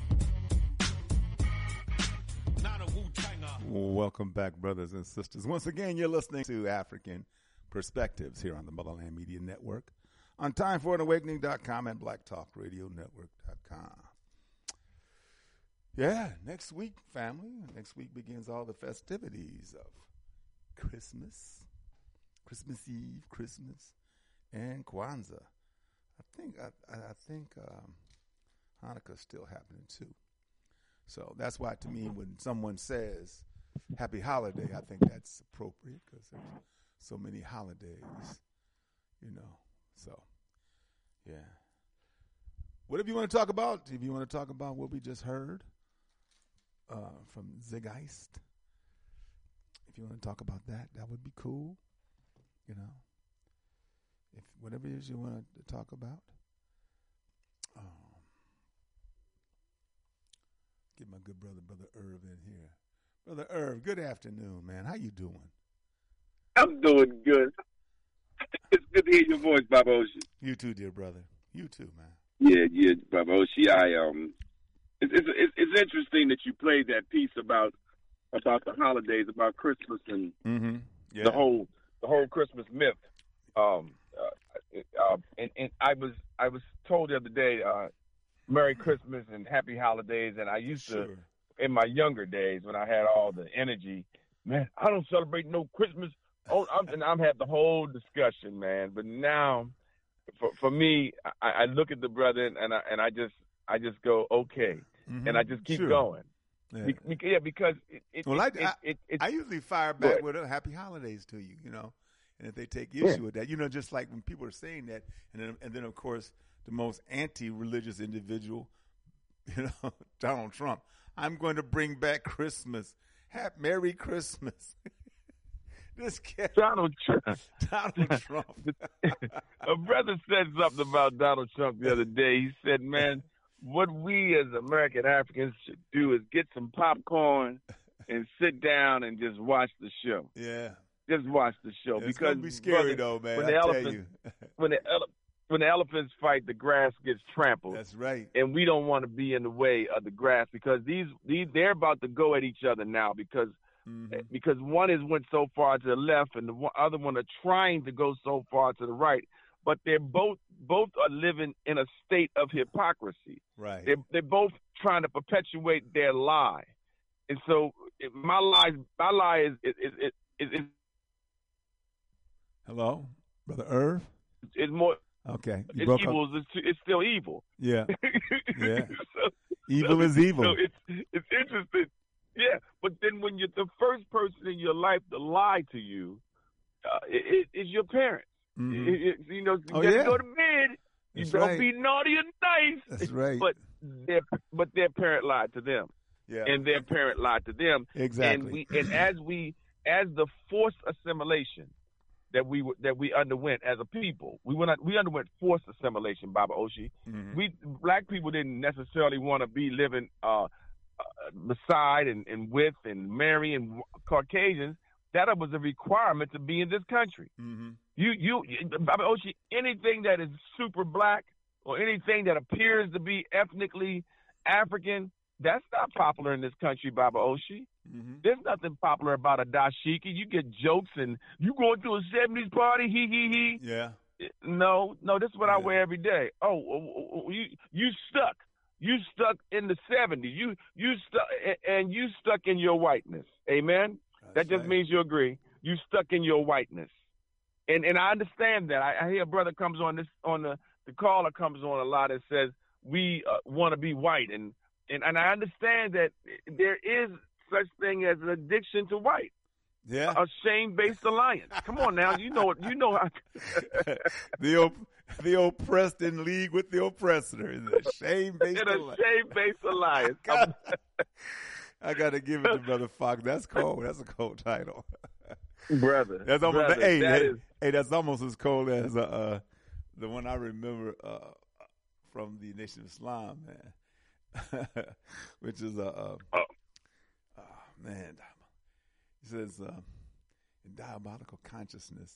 Welcome back, brothers and sisters. Once again, you're listening to African Perspectives here on the Motherland Media Network, on timeforanawakening.com and blacktalkradionetwork.com. Yeah, next week, family. Next week begins all the festivities of Christmas, Christmas Eve, Christmas, and Kwanzaa. I think Hanukkah's still happening too. So that's why, to me, when someone says Happy Holiday, I think that's appropriate because there's so many holidays, you know. So, yeah. Whatever you want to talk about, if you want to talk about what we just heard from Zeitgeist, if you want to talk about that, that would be cool, you know. If whatever it is you want to talk about. Get my good brother Irv, in here. Brother Irv, good afternoon, man. How you doing?
I'm doing good. It's good to hear your voice, Baba Oshi.
You too, dear brother. You too, man.
Yeah, Baba Oshi. It's interesting that you played that piece about the holidays, about Christmas and the whole Christmas myth. And I was told the other day, Merry Christmas and Happy Holidays, and I used to, in my younger days when I had all the energy, man, I don't celebrate no Christmas. And I've had the whole discussion, man. But now, for me, I look at the brother and I just go okay, and I just keep going. Yeah, because
I usually fire back with a Happy Holidays to you, you know. And if they take issue with that, you know, just like when people are saying that, and then of course the most anti-religious individual, you know, Donald Trump. I'm going to bring back Christmas. Merry Christmas. This guy,
Donald Trump. A brother said something about Donald Trump the other day. He said, man, what we as American Africans should do is get some popcorn and sit down and just watch the show.
Yeah.
Just watch the show.
It's
because
going to be scary, though, man.
When the elephants fight, the grass gets trampled.
That's right.
And we don't want to be in the way of the grass because they're about to go at each other now because one went so far to the left and the other one are trying to go so far to the right. But they're both are living in a state of hypocrisy.
Right.
They're both trying to perpetuate their lie. And so my lie is
Hello, Brother Irv?
It's more.
Okay.
It's evil. It's still evil.
Yeah. Yeah. Evil is evil.
So it's interesting. Yeah. But then when you're the first person in your life to lie to you, it's your parents. You know, you gotta go to bed. You don't be naughty and nice.
That's right.
But their parent lied to them.
Yeah.
And their parent lied to them.
Exactly.
And as the forced assimilation that we underwent as a people, we underwent forced assimilation, Baba Oshi. We black people didn't necessarily want to be living beside and with and marrying Caucasians. That was a requirement to be in this country. You Baba Oshi, anything that is super black or anything that appears to be ethnically African, that's not popular in this country, Baba Oshi. There's nothing popular about a dashiki. You get jokes and you going to a 70s party, he.
Yeah.
No, this is what I wear every day. Oh, you stuck. You stuck in the 70s. You stuck in your whiteness. Amen. That just means you agree. You stuck in your whiteness. And I understand that. I hear a brother comes on the caller comes on a lot and says we want to be white and I understand that there is such thing as an addiction to white.
Yeah.
A shame-based alliance. Come on now, you know how
the oppressed in league with the oppressor is a shame-based alliance.
A shame-based alliance.
I got to give it to Brother Fox. That's cold. That's a cold title.
Brother.
That's almost
brother,
that's almost as cold as the one I remember from the Nation of Islam, man. Which is man, He says, in diabolical consciousness.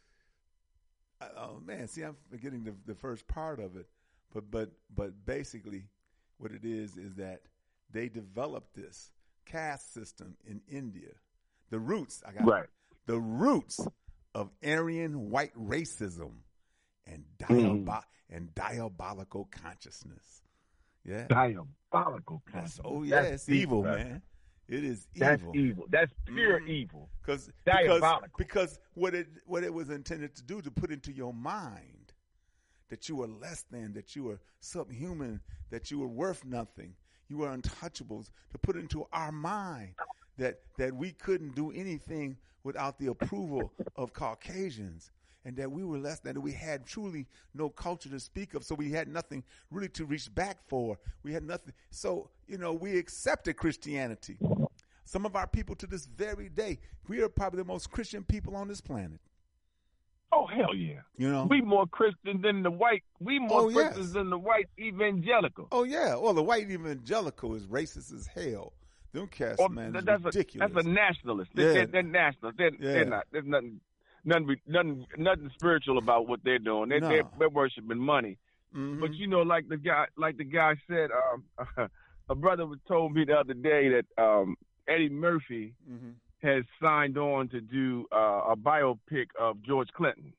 Oh man, see, I'm forgetting the first part of it, but basically, what it is that they developed this caste system in India. The roots, the roots of Aryan white racism and diabolical consciousness. Yeah,
diabolical consciousness.
Oh yeah, it's evil, man. It is evil.
That's evil. That's pure evil.
Because what it was intended to do, to put into your mind that you are less than, that you are subhuman, that you are worth nothing, you are untouchables, to put into our mind that we couldn't do anything without the approval of Caucasians, and that we were less than, that we had truly no culture to speak of, so we had nothing really to reach back for. We had nothing. So, we accepted Christianity. Some of our people to this very day, we are probably the most Christian people on this planet.
Oh, hell yeah. We more Christian than the white. We more Christians than the white evangelical.
Oh, yeah. Well, the white evangelical is racist as hell. Them cats, man, is ridiculous.
That's a nationalist. They're nationalists. They're not. There's nothing spiritual about what they're doing. They're worshiping money. Mm-hmm. But like the guy said, a brother told me the other day that Eddie Murphy has signed on to do a biopic of George Clinton,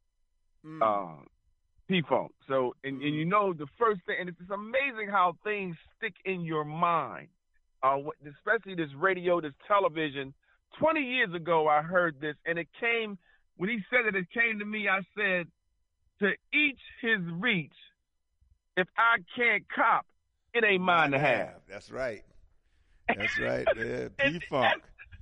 P-Funk. So, and the first thing, and it's amazing how things stick in your mind, especially this radio, this television. 20 years ago, I heard this, and it came, when he said it came to me, I said, to each his reach. If I can't cop, it ain't mine to have.
That's right. That's right. Yeah, P-Funk.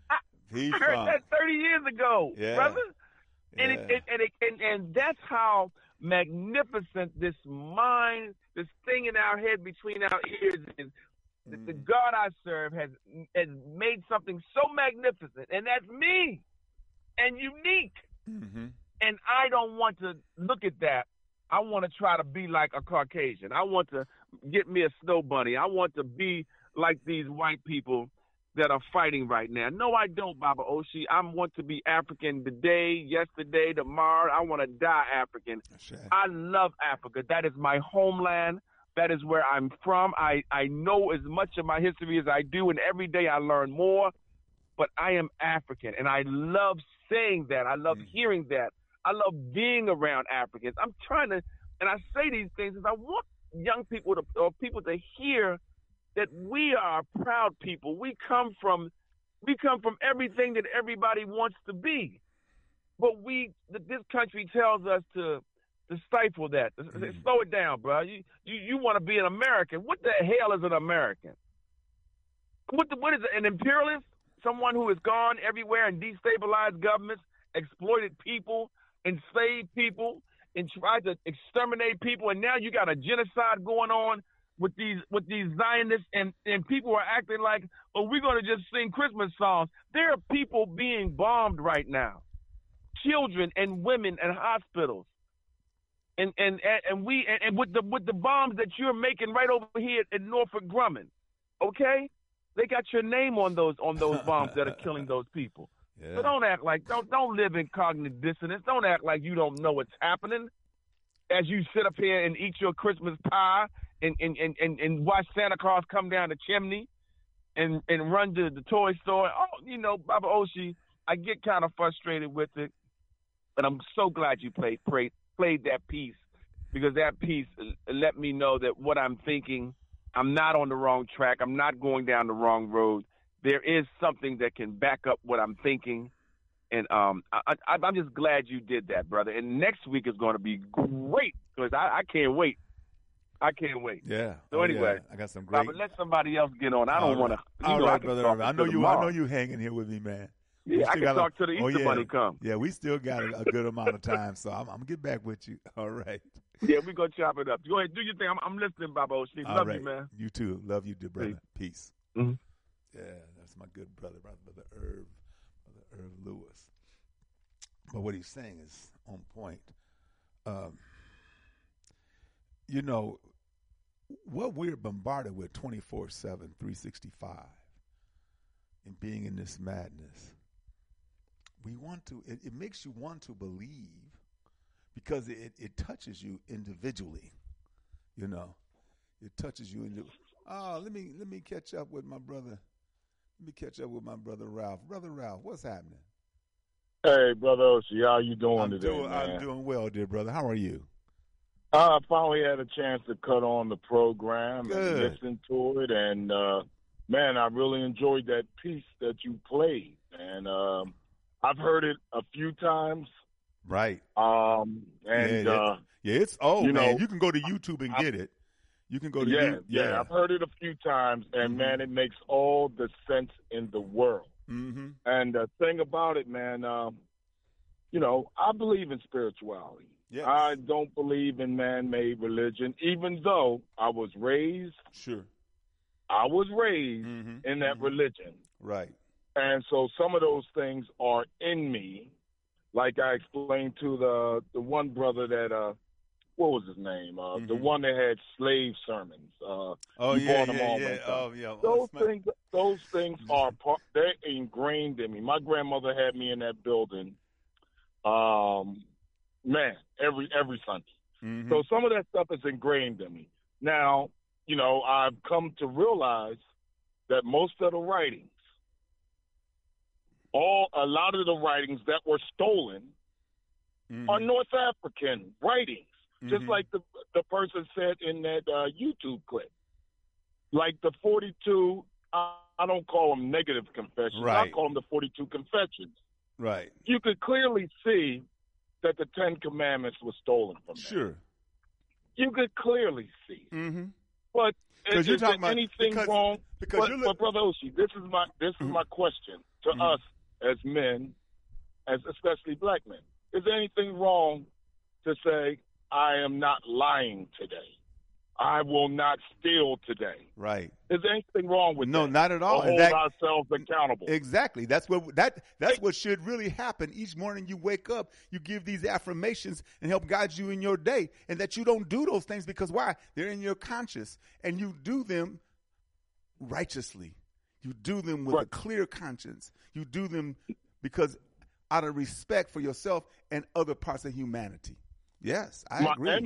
I heard that 30 years ago, brother. And and that's how magnificent this mind, this thing in our head between our ears is. The God I serve has made something so magnificent, and that's me, and unique. Mm-hmm. And I don't want to look at that. I want to try to be like a Caucasian. I want to get me a snow bunny. I want to be like these white people that are fighting right now. No, I don't, Baba Oshi. I want to be African today, yesterday, tomorrow. I want to die African. Right. I love Africa. That is my homeland. That is where I'm from. I know as much of my history as I do, and every day I learn more. But I am African, and I love saying that. I love hearing that. I love being around Africans. I'm trying to, and I say these things because I want young people or people to hear that we are proud people. We come from everything that everybody wants to be, but this country tells us to stifle that. Slow it down, bro. You want to be an American. What the hell is an American? What is an imperialist? Someone who has gone everywhere and destabilized governments, exploited people, enslaved people, and tried to exterminate people, and now you got a genocide going on with these Zionists, and people are acting like, oh, we're going to just sing Christmas songs. There are people being bombed right now, children and women and hospitals. And with the bombs that you're making right over here at Norfolk Grumman, okay? They got your name on those bombs that are killing those people. Yeah. So don't act like don't live in cognitive dissonance. Don't act like you don't know what's happening as you sit up here and eat your Christmas pie and watch Santa Claus come down the chimney and run to the toy store. Oh, Baba Oshi, I get kind of frustrated with it, but I'm so glad you played that piece, because that piece let me know that what I'm thinking, I'm not on the wrong track. I'm not going down the wrong road. There is something that can back up what I'm thinking. And I'm just glad you did that, brother. And next week is going to be great, because I can't wait. I can't wait.
Yeah.
So anyway,
I got some great.
But let somebody else get on. I don't want to.
All right, brother. I know you hanging here with me, man.
Yeah, I can talk to the Easter Bunny come.
Yeah, we still got a good amount of time, so I'm gonna get back with you. All right.
Yeah, we're gonna chop it up. Go ahead, do your thing. I'm listening, Baba Oshi. Love you, man.
You too. Love you, dear brother. Peace.
Mm-hmm.
Yeah, that's my good brother Irv Lewis. But what he's saying is on point. What we're bombarded with 24/7, 365, and being in this madness, it makes you want to believe because it touches you individually, you know. It touches you let me catch up with my brother. Let me catch up with my brother Ralph. Brother Ralph, what's happening?
Hey, Brother Oshie, how you doing today, man?
I'm doing well, dear brother. How are you?
I finally had a chance to cut on the program
Good.
and listen to it, and man, I really enjoyed that piece that you played, and I've heard it a few times.
Right.
It's
man. You can go to YouTube and get it. You can go to YouTube.
Yeah, I've heard it a few times, and man, it makes all the sense in the world.
Mm-hmm.
And the thing about it, man, I believe in spirituality.
Yes.
I don't believe in man-made religion, even though I was raised.
Sure.
I was raised in that religion.
Right.
And so some of those things are in me. Like I explained to the one brother that, what was his name? The one that had slave sermons. Those things are they're ingrained in me. My grandmother had me in that building, every Sunday.
Mm-hmm.
So some of that stuff is ingrained in me. Now, I've come to realize that most of the writings, a lot of the writings that were stolen are North African writings. Just like the person said in that YouTube clip. Like the 42, I don't call them negative confessions.
Right.
I call them the 42 confessions.
Right.
You could clearly see that the 10 Commandments were stolen from them.
Sure.
You could clearly see.
Mm-hmm.
But is
you're
there
talking about,
anything wrong? But Brother Oshie, this is my question to us as men, as especially black men. Is there anything wrong to say, I am not lying today? I will not steal today.
Right.
Is there anything wrong with that?
No, not at all.
Hold ourselves accountable.
Exactly. That's what should really happen. Each morning you wake up, you give these affirmations and help guide you in your day, and that you don't do those things because why? They're in your conscience, and you do them righteously. You do them with a clear conscience. You do them because out of respect for yourself and other parts of humanity. Yes, I agree.
And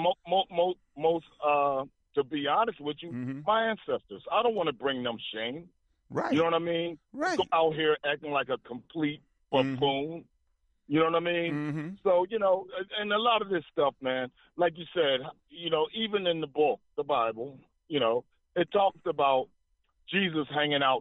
to be honest with you, my ancestors, I don't want to bring them shame.
Right.
You know what I mean?
Right.
Go out here acting like a complete buffoon. You know what I mean? So, and a lot of this stuff, man, like you said, even in the book, the Bible, it talks about Jesus hanging out,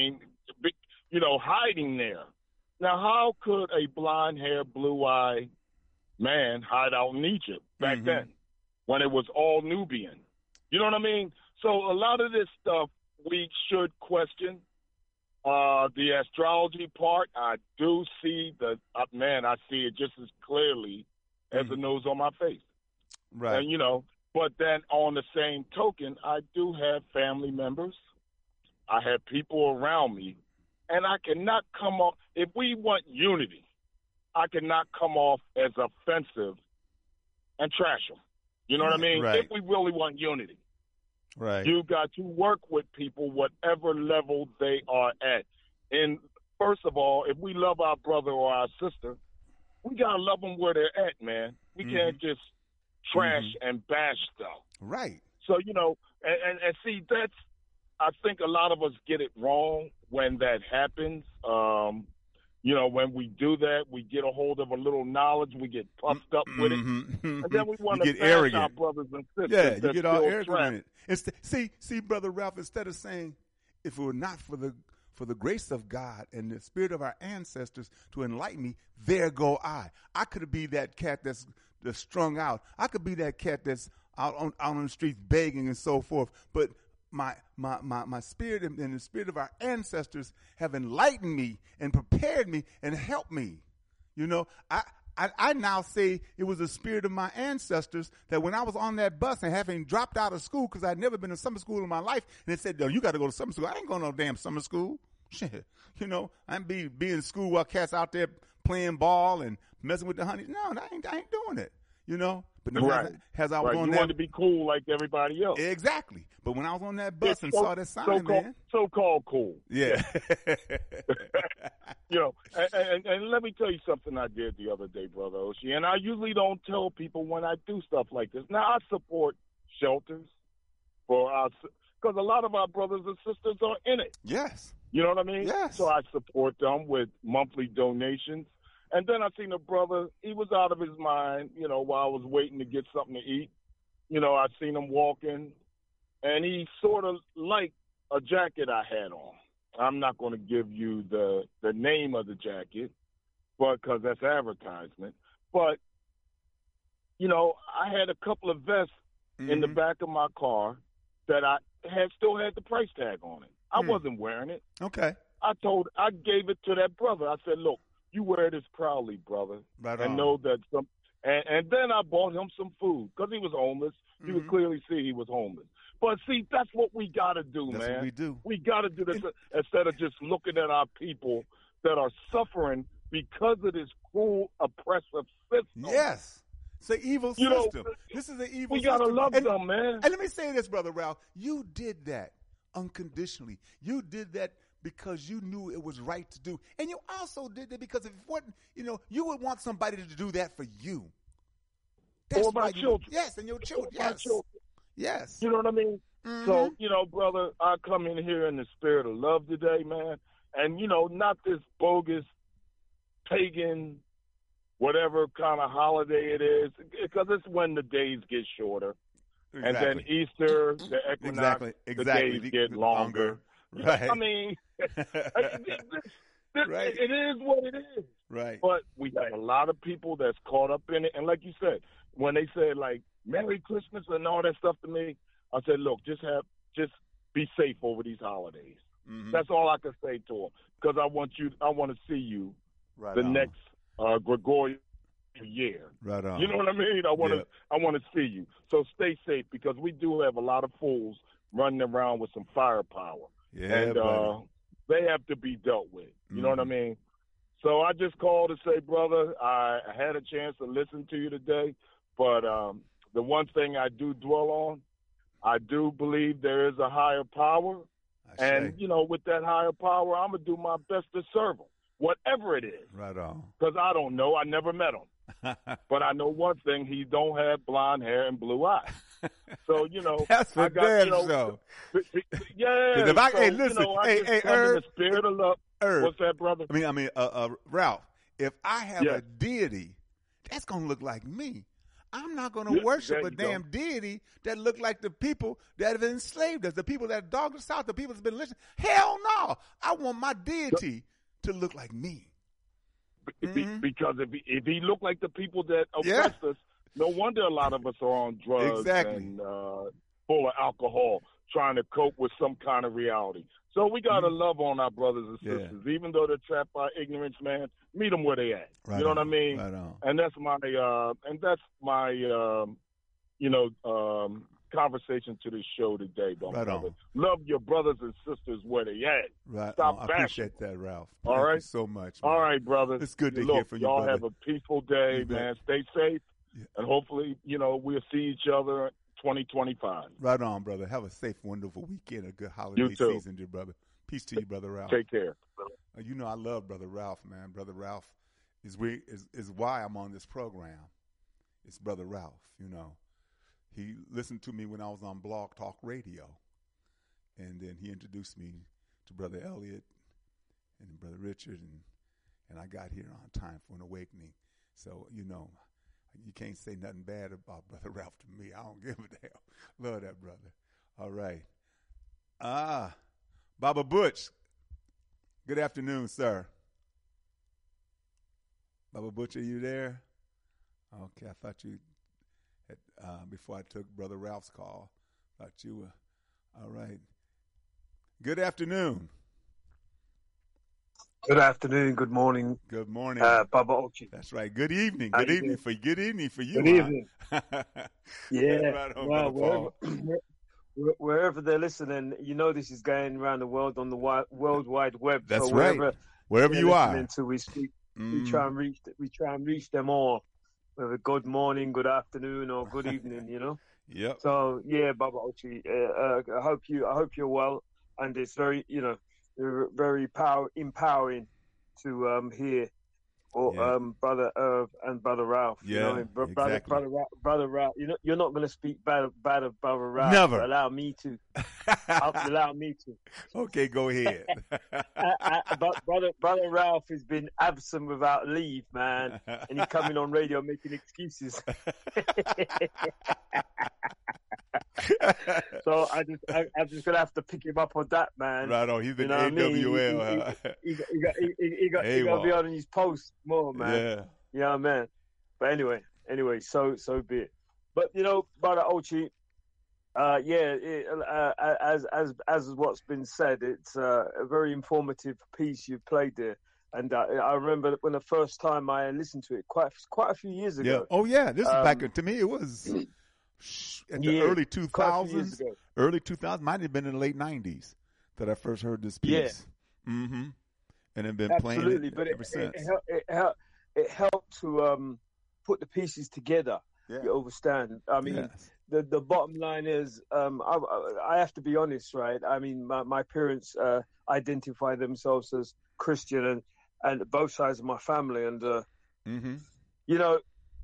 hiding there. Now, how could a blonde-haired, blue-eyed man hide out in Egypt back then when it was all Nubian? You know what I mean? So a lot of this stuff we should question. The astrology part, I do see I see it just as clearly as the nose on my face.
Right.
And, but then on the same token, I do have family members. I have people around me, and I cannot come off, if we want unity, I cannot come off as offensive and trash them. You know what I mean?
Right.
If we really want unity.
Right.
You got to work with people whatever level they are at. And first of all, if we love our brother or our sister, we got to love them where they're at, man. We can't just trash and bash stuff.
Right.
So, and see, I think a lot of us get it wrong when that happens. When we do that, we get a hold of a little knowledge, we get puffed up with it, and then we want to bash our brothers and sisters.
Yeah, you get all arrogant. See, Brother Ralph, instead of saying, if it were not for the grace of God and the spirit of our ancestors to enlighten me, there go I. I could be that cat that's strung out. I could be that cat that's out on the streets begging and so forth. But my spirit and the spirit of our ancestors have enlightened me and prepared me and helped me. I now say it was the spirit of my ancestors that when I was on that bus and having dropped out of school because I'd never been to summer school in my life, and they said, "No, you got to go to summer school." I ain't going to no damn summer school. Shit, I'm be in school while cats out there playing ball and messing with the honeys. No, I ain't doing it. But then as I was on
you
that,
wanted to be cool like everybody else.
Exactly. But when I was on that bus and saw that sign, man.
So-called cool.
Yeah.
You know, and let me tell you something I did the other day, Brother Oshie. And I usually don't tell people when I do stuff like this. Now, I support shelters for us because a lot of our brothers and sisters are in it.
Yes.
You know what I mean?
Yes.
So I support them with monthly donations. And then I seen a brother, he was out of his mind, you know, while I was waiting to get something to eat. You know, I seen him walking, and he sort of liked a jacket I had on. I'm not going to give you the name of the jacket, but because that's advertisement. But, you know, I had a couple of vests in the back of my car that I still had the price tag on it. I wasn't wearing it.
Okay.
I gave it to that brother. I said, look, you wear this proudly, brother.
Right
and
on.
know that and then I bought him some food because he was homeless. You could clearly see he was homeless. But see, that's what we got to do,
That's
man.
what we do.
We got to do this instead of just looking at our people that are suffering because of this cruel, oppressive system.
Yes. It's an evil system. This is an evil system.
We got to love them, man.
And let me say this, Brother Ralph. You did that unconditionally. You did that because you knew it was right to do. And you also did that because if it wasn't, you know, you would want somebody to do that for you. That's
or my children.
Yes, and your children.
Or my children.
Yes.
You know what I mean? So, you know, brother, I come in here in the spirit of love today, man. And, you know, not this bogus, pagan, whatever kind of holiday it is, because it's when the days get shorter.
Exactly.
And then Easter, the equinox, the days get longer.
Right.
I mean,
right.
It is what it is.
Right.
But we have a lot of people that's caught up in it. And like you said, when they say, like, Merry Christmas and all that stuff to me, I said, look, just be safe over these holidays. That's all I can say to them because I want to see you next Gregorian year.
Right on.
You know what I mean? I want to see you. So stay safe because we do have a lot of fools running around with some firepower.
Yeah,
and they have to be dealt with. You know what I mean? So I just called to say, brother, I had a chance to listen to you today, but the one thing I do dwell on, I do believe there is a higher power. And, you know, with that higher power, I'm going to do my best to serve him, whatever it is.
Right on.
Because I don't know. I never met him. But I know one thing. He don't have blonde hair and blue eyes. So, you know.
That's for damn sure.
Yeah.
If I,
so,
hey, listen.
You know, I just come in the spirit of love. What's that, brother?
I mean, Ralph, if I have a deity, that's going to look like me. I'm not going to worship a damn deity that look like the people that have enslaved us, the people that dogged us out, the people that's been listening. Hell no. I want my deity to look like me.
Because if he looked like the people that oppressed us, no wonder a lot of us are on drugs and full of alcohol, trying to cope with some kind of reality. So we got to love on our brothers and sisters, even though they're trapped by ignorance, man. Meet them where they at.
Right
you know
on,
what I mean?
Right on.
And that's my conversation to this show today, brother.
On.
Love your brothers and sisters where they at.
Right.
Stop
I
bashing.
appreciate that, Ralph.
All
Thank
right.
you so much. Man.
All right, brother.
It's good to
Look,
hear from you,
y'all
brother.
have a peaceful day, man. Stay safe, and hopefully, you know, we'll see each other 2025.
Right on, brother. Have a safe, wonderful weekend, a good holiday season, dear brother. Peace to you, Brother Ralph.
Take care.
You know I love Brother Ralph, man. Brother Ralph is why I'm on this program. It's Brother Ralph, you know. He listened to me when I was on Blog Talk Radio, and then he introduced me to Brother Elliot and Brother Richard, and I got here on Time for an Awakening. So, you know, you can't say nothing bad about Brother Ralph to me. I don't give a damn. Love that brother. All right. Baba Butch, good afternoon, sir. Baba Butch, are you there? Okay, I thought you had, before I took Brother Ralph's call, thought you were. All right. Good afternoon.
Good afternoon, good morning.
Good morning.
Baba Ochi.
That's right. Good evening. Good evening for you.
Good evening. Yeah.
Right on,
well, wherever they're listening, you know this is going around the world on the World Wide Web.
That's
so
right. Wherever you are.
we try and reach them all. whether good morning, good afternoon, or good evening, you know.
Yep.
So yeah, Baba Ochi, I hope you're well, and it's very, you know, very empowering to hear. Or Brother Irv and Brother Ralph.
Yeah,
you know,
exactly.
Brother Ralph. You know, you're not going to speak bad of Brother Ralph.
Never.
Allow me to. Allow me to.
Okay, go ahead.
But Brother Ralph has been absent without leave, man, and he's coming on radio making excuses. So I'm just gonna have to pick him up on that, man.
Right on. He's been
you know
AWL.
He got to be on his post more, man.
Yeah.
Yeah, man. But anyway, so be it. But you know, Brother Ochi, as what's been said, it's a very informative piece you've played there. And I remember when the first time I listened to it, quite a few years ago.
Yeah. Oh yeah, this is back to me. It was in the early 2000s. Early 2000s, might have been in the late 90s that I first heard this piece. Yeah. Mm-hmm. And have been playing it ever since.
It helped to put the pieces together. Yeah. You understand? I mean, the bottom line is, I have to be honest, right? I mean, my parents identify themselves as Christian, and both sides of my family, and you know,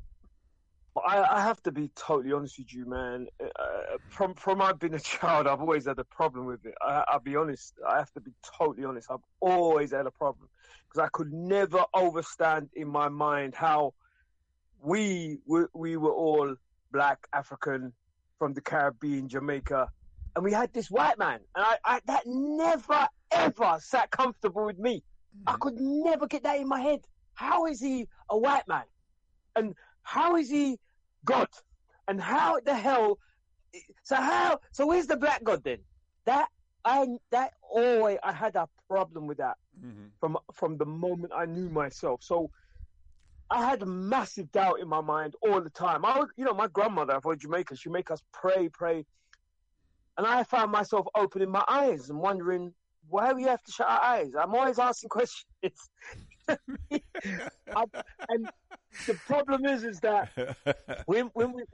I have to be totally honest with you, man. From I've been a child, I've always had a problem with it. I'll be honest. I have to be totally honest. I've always had a problem because I could never understand in my mind how we were all black, African, from the Caribbean, Jamaica, and we had this white man, and I that never ever sat comfortable with me. I could never get that in my head. How is he a white man? And how is he God? And how the hell? So where's the black God then? I had a problem with that from the moment I knew myself. So I had a massive doubt in my mind all the time. My grandmother from Jamaica, she'd make us pray, and I found myself opening my eyes and wondering, why do we have to shut our eyes? I'm always asking questions. And the problem is that when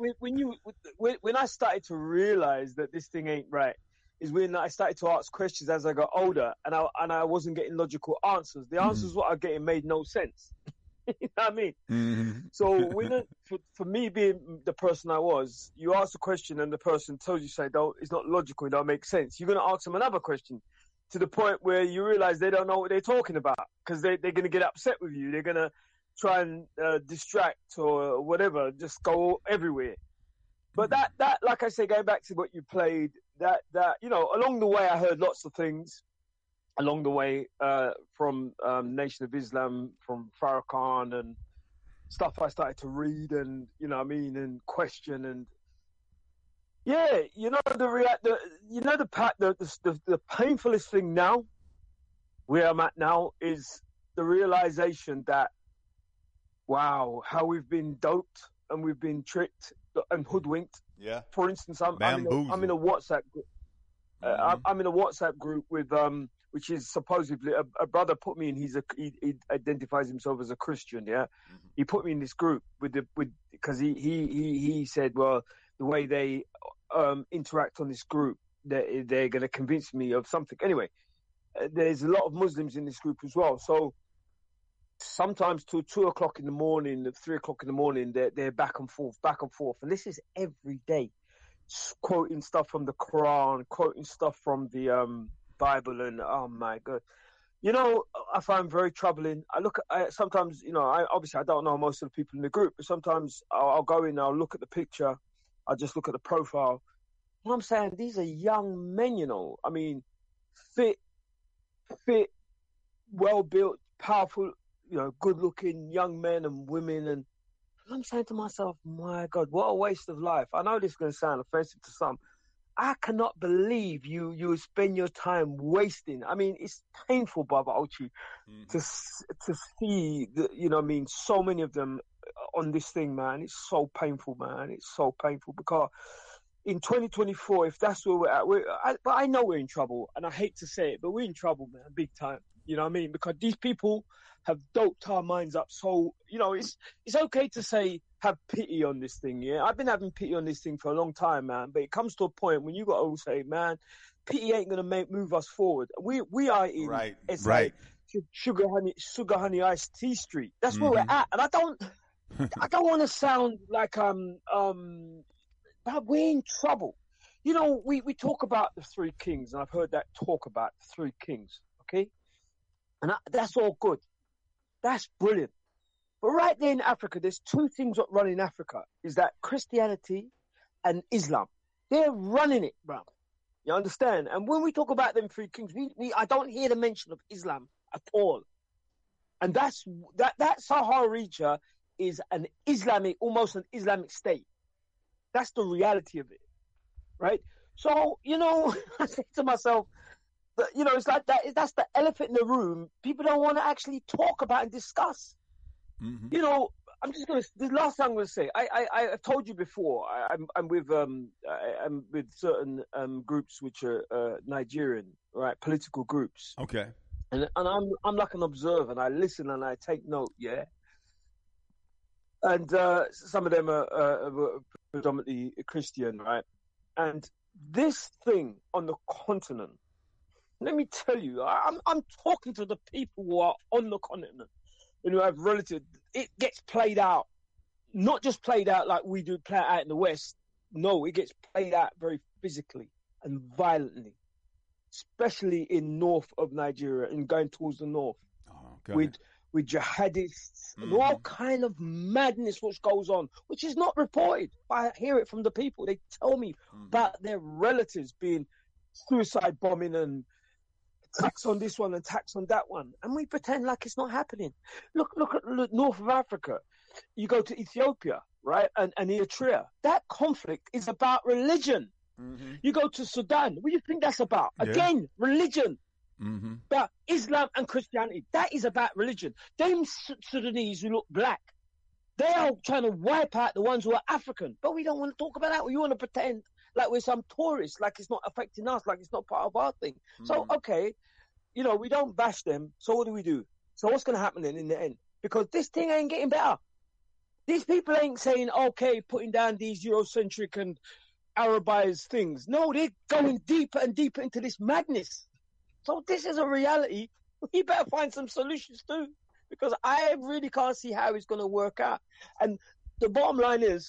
I started to realize that this thing ain't right, is when I started to ask questions as I got older, and I wasn't getting logical answers. The answers what I'm getting made no sense. You know what I mean? Mm-hmm. So for me being the person I was, you ask a question and the person tells you, it's not logical, it don't make sense. You're going to ask them another question, to the point where you realize they don't know what they're talking about, because they're going to get upset with you. They're going to try and distract or whatever, just go everywhere. But that, like I say, going back to what you played, that you know, along the way I heard lots of things. Along the way, from Nation of Islam, from Farrakhan and stuff, I started to read and, you know what I mean, and question, and yeah, you know, the painfulest thing now, where I'm at now, is the realization that, wow, how we've been doped and we've been tricked and hoodwinked.
Yeah.
For instance, I'm in a WhatsApp group. I'm in a WhatsApp group with which is supposedly a brother put me in. He identifies himself as a Christian. Yeah, he put me in this group because he said, well, the way they interact on this group, they're going to convince me of something. Anyway, there's a lot of Muslims in this group as well. So sometimes till 2 o'clock in the morning, 3 o'clock in the morning, they're back and forth, and this is every day, quoting stuff from the Quran, quoting stuff from the Bible, and oh my God, you know, I find very troubling. I look at sometimes, you know, I don't know most of the people in the group, but sometimes I'll go in, I'll look at the picture, I'll just look at the profile. You know what I'm saying? These are young men, you know. I mean, fit, well built, powerful, you know, good looking young men and women, and I'm saying to myself, my God, what a waste of life. I know this is going to sound offensive to some. I cannot believe you spend your time wasting. I mean, it's painful, Baba Ochi, to see, you know what I mean, so many of them on this thing, man. It's so painful, man. It's so painful, because in 2024, if that's where we're at, but I know we're in trouble, and I hate to say it, but we're in trouble, man, big time. You know what I mean? Because these people have doped our minds up. So, you know, it's okay to say, have pity on this thing. Yeah, I've been having pity on this thing for a long time, man. But it comes to a point when you got to say, man, pity ain't gonna move us forward. We are in it's like sugar honey iced tea street. That's where we're at, and I don't want to sound like but we're in trouble. You know, we talk about the three kings, and I've heard that talk about the three kings. Okay, and that's all good. That's brilliant. But right there in Africa, there's two things that run in Africa: is that Christianity and Islam. They're running it, bro. You understand? And when we talk about them three kings, I don't hear the mention of Islam at all. And that Sahara region is almost an Islamic state. That's the reality of it, right? So, you know, I say to myself, you know, it's like that. That's the elephant in the room. People don't want to actually talk about and discuss. You know, the last thing I'm going to say, I've told you before, I'm with certain groups which are Nigerian, right, political groups.
Okay.
And I'm like an observer, and I listen and I take note, yeah. And some of them are predominantly Christian, right? And this thing on the continent, let me tell you, I'm talking to the people who are on the continent and who have relatives. It gets played out, not just played out like we do play out in the West. No, it gets played out very physically and violently, especially in north of Nigeria and going towards the north with jihadists and all kind of madness which goes on, which is not reported. I hear it from the people. They tell me about their relatives being suicide bombing and attacks on this one, attacks on that one, and we pretend like it's not happening. Look at north of Africa. You go to Ethiopia, right, and Eritrea. That conflict is about religion. You go to Sudan. What do you think that's about? Yeah. Again, religion. But Islam and Christianity, that is about religion. Them Sudanese who look black, they are trying to wipe out the ones who are African. But we don't want to talk about that. We want to pretend like we're some tourists, like it's not affecting us, like it's not part of our thing. So, okay, you know, we don't bash them. So what do? So what's going to happen then in the end? Because this thing ain't getting better. These people ain't saying, okay, putting down these Eurocentric and Arabized things. No, they're going deeper and deeper into this madness. So this is a reality. We better find some solutions too, because I really can't see how it's going to work out. And the bottom line is,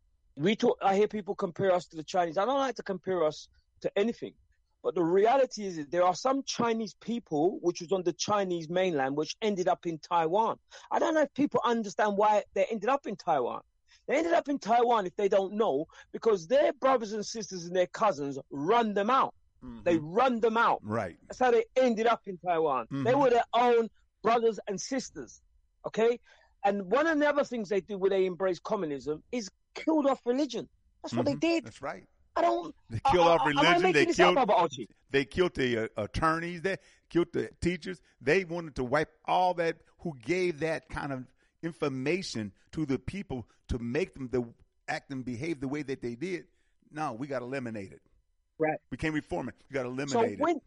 I hear people compare us to the Chinese. I don't like to compare us to anything. But the reality is that there are some Chinese people which was on the Chinese mainland which ended up in Taiwan. I don't know if people understand why they ended up in Taiwan. They ended up in Taiwan, if they don't know, because their brothers and sisters and their cousins run them out. They run them out.
Right.
That's how they ended up in Taiwan. They were their own brothers and sisters. Okay? And one of the other things they do when they embrace communism is killed off religion. That's what they did.
That's right.
They
killed off religion. They killed the attorneys. They killed the teachers. They wanted to wipe all that who gave that kind of information to the people to make them act and behave the way that they did. No, we got to eliminate it.
Right.
We can't reform it. We got to eliminate it.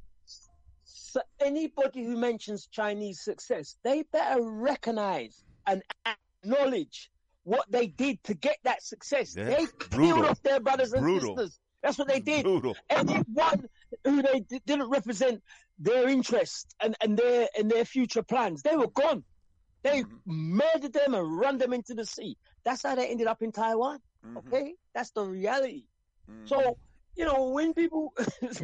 So anybody who mentions Chinese success, they better recognize and acknowledge what they did to get that success. Yeah. They killed off their brothers and sisters. That's what they did. Anyone who they didn't represent their interests and their future plans, they were gone. They murdered them and run them into the sea. That's how they ended up in Taiwan. Okay? That's the reality. So, you know, when people,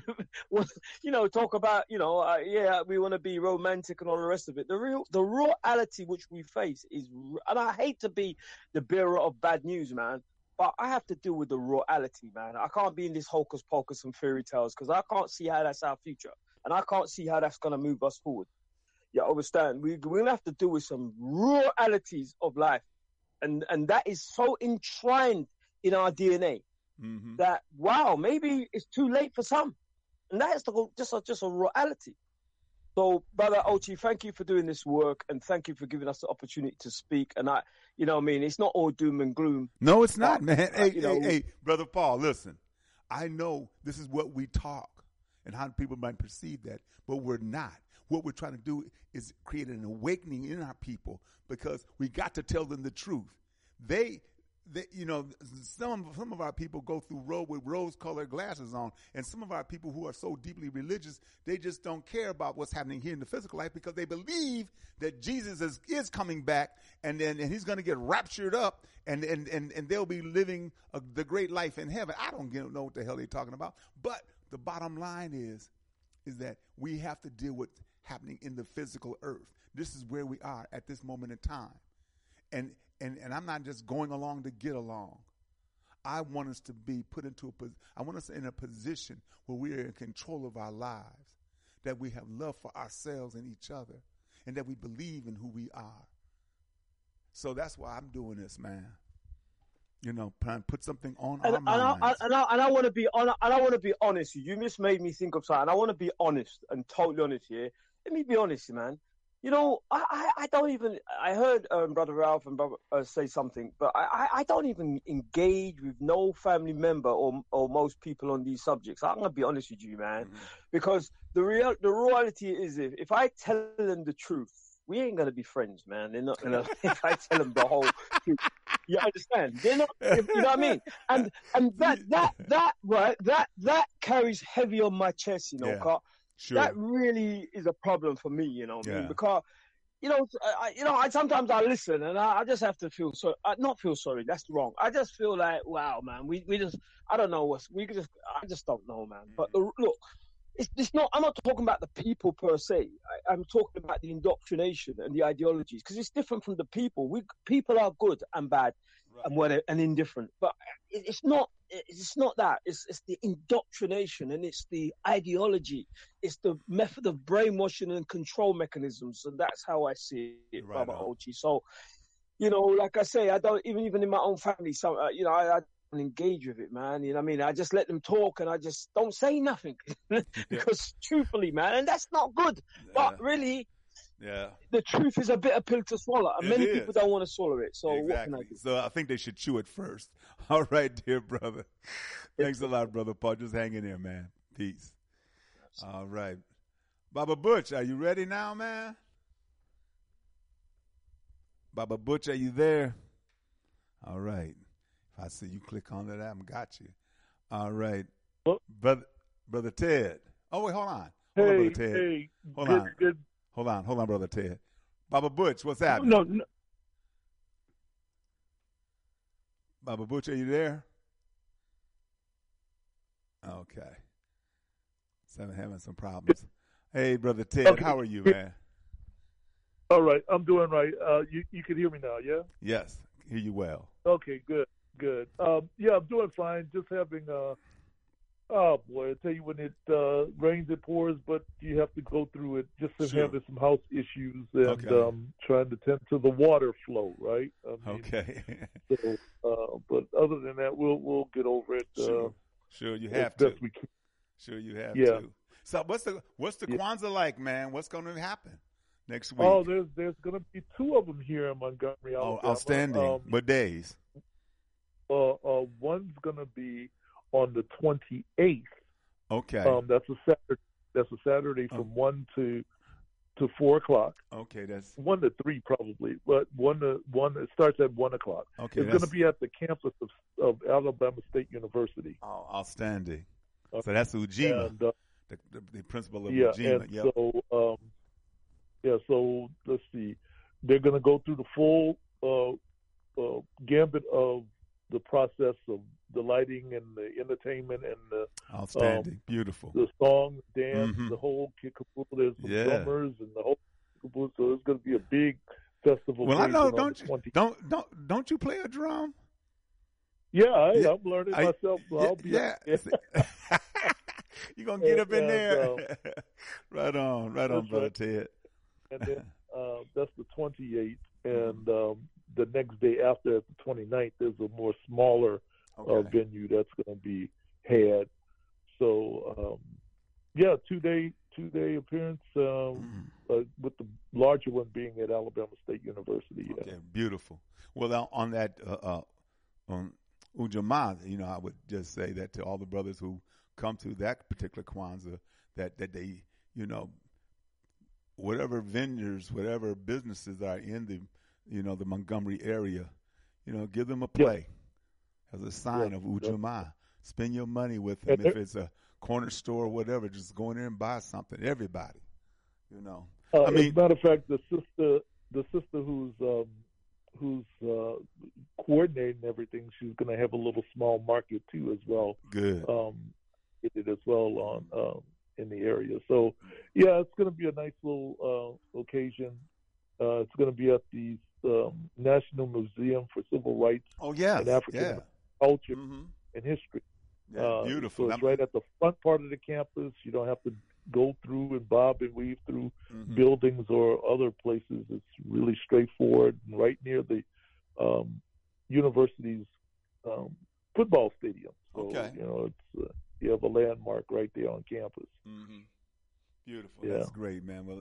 you know, talk about, you know, we want to be romantic and all the rest of it. The reality which we face is, and I hate to be the bearer of bad news, man, but I have to deal with the reality, man. I can't be in this hocus pocus and fairy tales because I can't see how that's our future, and I can't see how that's going to move us forward. You understand? We'll have to deal with some realities of life, and that is so enshrined in our DNA. That, wow, maybe it's too late for some. And that is just a reality. So, Brother Ochi, thank you for doing this work, and thank you for giving us the opportunity to speak. And you know what I mean, it's not all doom and gloom.
No, it's not, man. Hey, Brother Paul, listen. I know this is what we talk and how people might perceive that, but we're not. What we're trying to do is create an awakening in our people, because we got to tell them the truth. you know, some of our people go through road with rose-colored glasses on, and some of our people who are so deeply religious, they just don't care about what's happening here in the physical life because they believe that Jesus is coming back, and he's going to get raptured up, and they'll be living the great life in heaven. I don't know what the hell they're talking about, but the bottom line is that we have to deal with happening in the physical earth. This is where we are at this moment in time, and I'm not just going along to get along. I want us to be I want us in a position where we are in control of our lives, that we have love for ourselves and each other, and that we believe in who we are. So that's why I'm doing this, man. You know, put something on our minds.
And I want to be honest. You just made me think of something. I want to be honest and totally honest here. Let me be honest, man. You know, I don't even. I heard Brother Ralph and Brother say something, but I don't even engage with no family member or most people on these subjects. I'm gonna be honest with you, man, because the reality is, if I tell them the truth, we ain't gonna be friends, man. They're not gonna. If I tell them the whole truth, you understand? They're not. You know what I mean? And that carries heavy on my chest, you know,
Yeah. Sure.
That really is a problem for me, you know,
Yeah.
because, sometimes I listen and I just have to feel sorry. Not feel sorry. That's wrong. I just feel like, wow, man, we just, I don't know I just don't know, man. But look, it's not, I'm not talking about the people per se. I'm talking about the indoctrination and the ideologies, because it's different from the people. People are good and bad and indifferent, but it's not that. It's the indoctrination, and it's the ideology. It's the method of brainwashing and control mechanisms, and that's how I see it,
Right
Baba
on.
Ochi. So, you know, like I say, I don't even in my own family. So, I don't engage with it, man. You know what I mean? I just let them talk, and I just don't say nothing because, truthfully, man, and that's not good. But really.
Yeah.
The truth is a bitter pill to swallow, and many people don't want to swallow it. So what can I do?
So I think they should chew it first. All right, dear brother. Thanks a lot, Brother Paul. Just hang in there, man. Peace. All right. Baba Butch, are you ready now, man? Baba Butch, are you there? All right. If I see you click on that, I got you. All right. Brother Ted. Oh, wait, hold on. Hold on, Brother Ted.
Hey,
hold
good,
on.
Good.
Hold on, Brother Ted. Baba Butch, what's happening?
No.
Baba Butch, are you there? Okay. Having some problems. Hey, Brother Ted,
Okay.
How are you, man?
All right, I'm doing right. You can hear me now, yeah?
Yes, hear you well.
Okay, good. Yeah, I'm doing fine. Just having oh boy, I tell you, when it rains, it pours, but you have to go through it. Just having some house issues and trying to tend to the water flow, right?
Okay.
But other than that, we'll get over it.
Sure, you have
as
to.
best we can.
Sure, you have
Yeah.
to. So what's the Kwanzaa like, man? What's going to happen next week?
Oh, there's going to be two of them here in Montgomery, Alabama.
Oh, outstanding. What days?
One's going to be on the 28th.
Okay.
That's a Saturday from 1 to 4 o'clock.
Okay, that's
1 to 3 probably, but it starts at 1 o'clock.
Okay,
it's going to be at the campus of Alabama State University.
Oh, outstanding. So that's Ujima,
and,
the principal of Ujima.
And
Yep.
so let's see. They're going to go through the full gambit of the process of the lighting and the entertainment and the
outstanding, beautiful,
the song, dance, the whole kickapoo. There's some drummers and the whole kickapoo. So it's going to be a big festival.
Well, I know. Don't you play a drum?
Yeah, I'm learning myself. So I'll be
You're gonna get up in there. Right on, Brother Ted.
And then that's the 28th, and the next day after, at the 29th, there's a more smaller venue that's going to be had. So, 2-day appearance with the larger one being at Alabama State University. Yeah.
Okay, beautiful. Well, on that on Ujamaa, I would just say that to all the brothers who come to that particular Kwanzaa, that they, whatever vendors, whatever businesses are in the, the Montgomery area, give them a play as a sign of Ujamaa. Spend your money with them. If it's a corner store or whatever, just go in there and buy something. Everybody, I mean,
as a matter of fact, the sister who's coordinating everything, she's going to have a little small market too as well.
Good.
It as well on in the area. So yeah, it's going to be a nice little occasion. It's going to be at the National Museum for Civil Rights and African Culture and History.
Yeah, beautiful.
So it's right at the front part of the campus. You don't have to go through and bob and weave through buildings or other places. It's really straightforward and right near the university's football stadium. So, it's you have a landmark right there on campus.
Beautiful. Yeah. That's great, man. Well,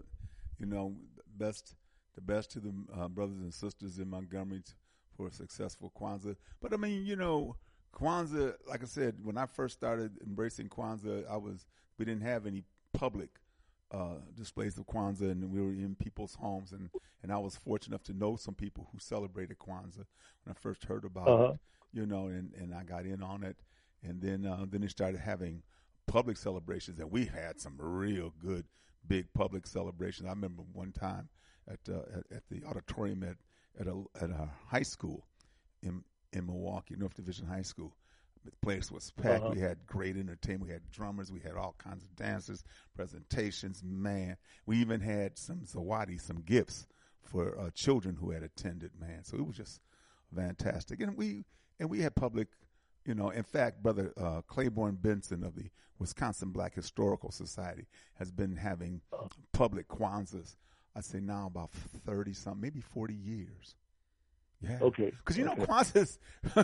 the best to the brothers and sisters in Montgomery for a successful Kwanzaa. But I mean, Kwanzaa, like I said, when I first started embracing Kwanzaa, we didn't have any public displays of Kwanzaa, and we were in people's homes, and I was fortunate enough to know some people who celebrated Kwanzaa when I first heard about it, and I got in on it, and then they started having public celebrations, and we had some real good big public celebrations. I remember one time at the auditorium at a high school in Milwaukee, North Division High School. The place was packed. We had great entertainment. We had drummers. We had all kinds of dances, presentations. Man, we even had some zawadi, some gifts for children who had attended. Man, so it was just fantastic. And we had public. In fact, Brother Claiborne Benson of the Wisconsin Black Historical Society has been having public Kwanzaas, I'd say now about 30-something, maybe 40 years. Yeah.
Okay.
Because, Kwanzaa's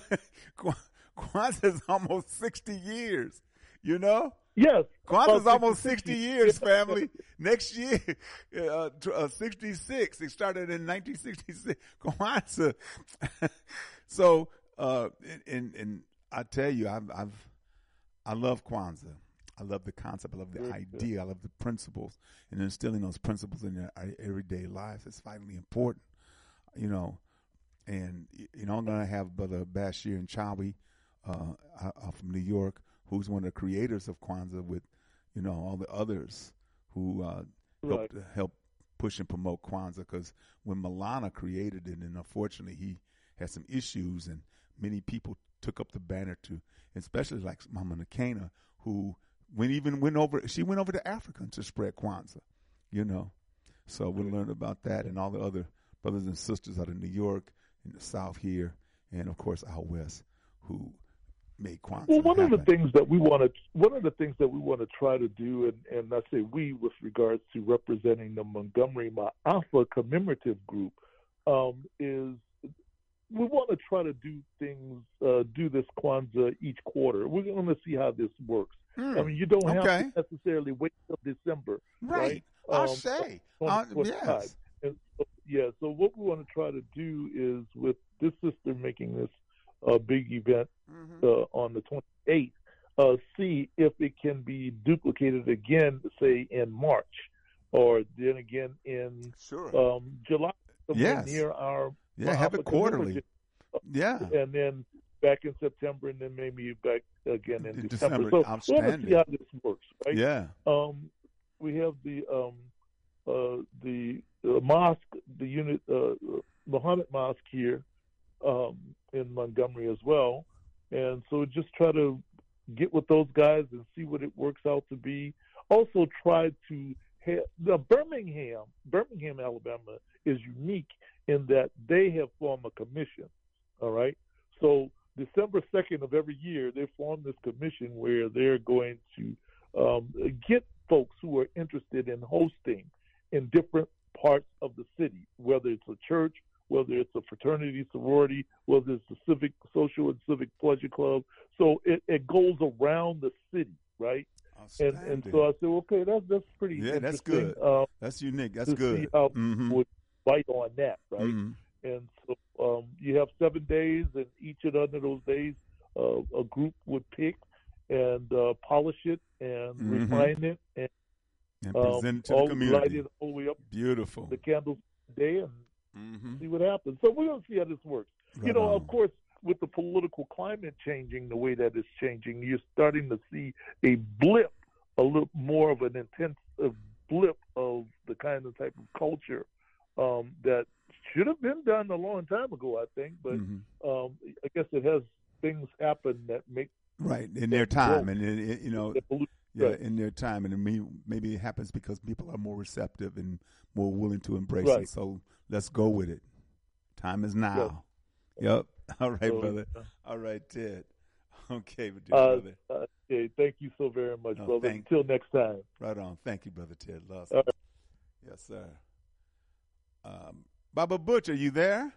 almost 60 years,
Yes.
Kwanzaa's almost 60 years, family. Next year, 66. It started in 1966. Kwanzaa. So, and I tell you, I love Kwanzaa. I love the concept. I love the idea. I love the principles, and instilling those principles in their everyday lives is vitally important. And I'm going to have Brother Bashir and Chawi from New York, who's one of the creators of Kwanzaa, with all the others who help push and promote Kwanzaa. Because when Malana created it, and unfortunately he had some issues, and many people took up the banner especially like Mama Nakena, who went over to Africa to spread Kwanzaa, So we'll learn about that and all the other brothers and sisters out of New York, in the South here, and of course out West, who made Kwanzaa.
Well, one of the things that we want to try to do, and I say we with regards to representing the Montgomery Ma'afa commemorative group, is we want to try to do things, do this Kwanzaa each quarter. We're going to see how this works. I mean, you don't have to necessarily wait till December, right?
I'll say, yes.
And so what we want to try to do is, with this sister making this big event on the 28th, see if it can be duplicated again, say in March, or then again in July, near our
have it quarterly,
and then back in September, and then maybe back again in December. So we'll see how this works, right?
Yeah.
We have the mosque, the unit, Muhammad Mosque here in Montgomery as well, and so just try to get with those guys and see what it works out to be. Also, try to have Birmingham, Alabama is unique in that they have formed a commission. All right, so December 2nd of every year, they form this commission where they're going to get folks who are interested in hosting in different parts of the city, whether it's a church, whether it's a fraternity, sorority, whether it's a social and civic pleasure club. So it goes around the city, right? And so I said, okay, that's pretty interesting.
That's good. That's unique. That's good.
See how people would bite on that, right? And so you have 7 days, and each of those days, a group would pick and polish it and refine it and
present it to the community.
Light it all the way up.
Beautiful.
The candles day, See what happens. So we're going to see how this works.
Right
of course, with the political climate changing the way that it's changing, you're starting to see a blip, a little more of an intensive blip of the kind of type of culture that should have been done a long time ago, I think. But I guess it has things happen that make
in their time, and
Right.
in their time, and maybe it happens because people are more receptive and more willing to embrace
Right.
it. So let's go with it. Time is now. Yep. All right, brother. All right, Ted. Okay, brother.
Okay, thank you so very much,
No,
brother. Until next time.
Right on. Thank you, brother Ted Lawson. Yes, sir. Baba Butch, are you there?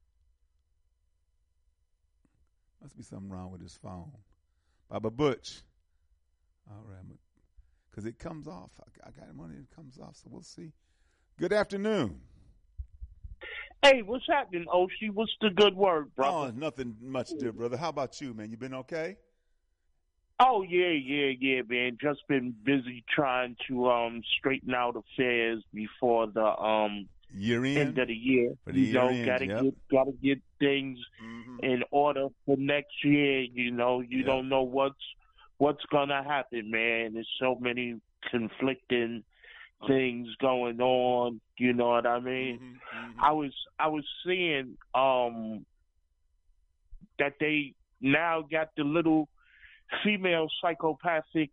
Must be something wrong with his phone. Baba Butch. All right, because it comes off. I got him on it. It comes off, so we'll see. Good afternoon.
Hey, what's happening, Oshie? What's the good word, brother?
Oh, nothing much, dear brother. How about you, man? You been okay?
Oh, yeah, man. Just been busy trying to straighten out affairs before the
year
end of the year. Gotta get things in order for next year. You don't know what's gonna happen, man. There's so many conflicting things going on. You know what I mean? I was seeing that they now got the little female psychopathic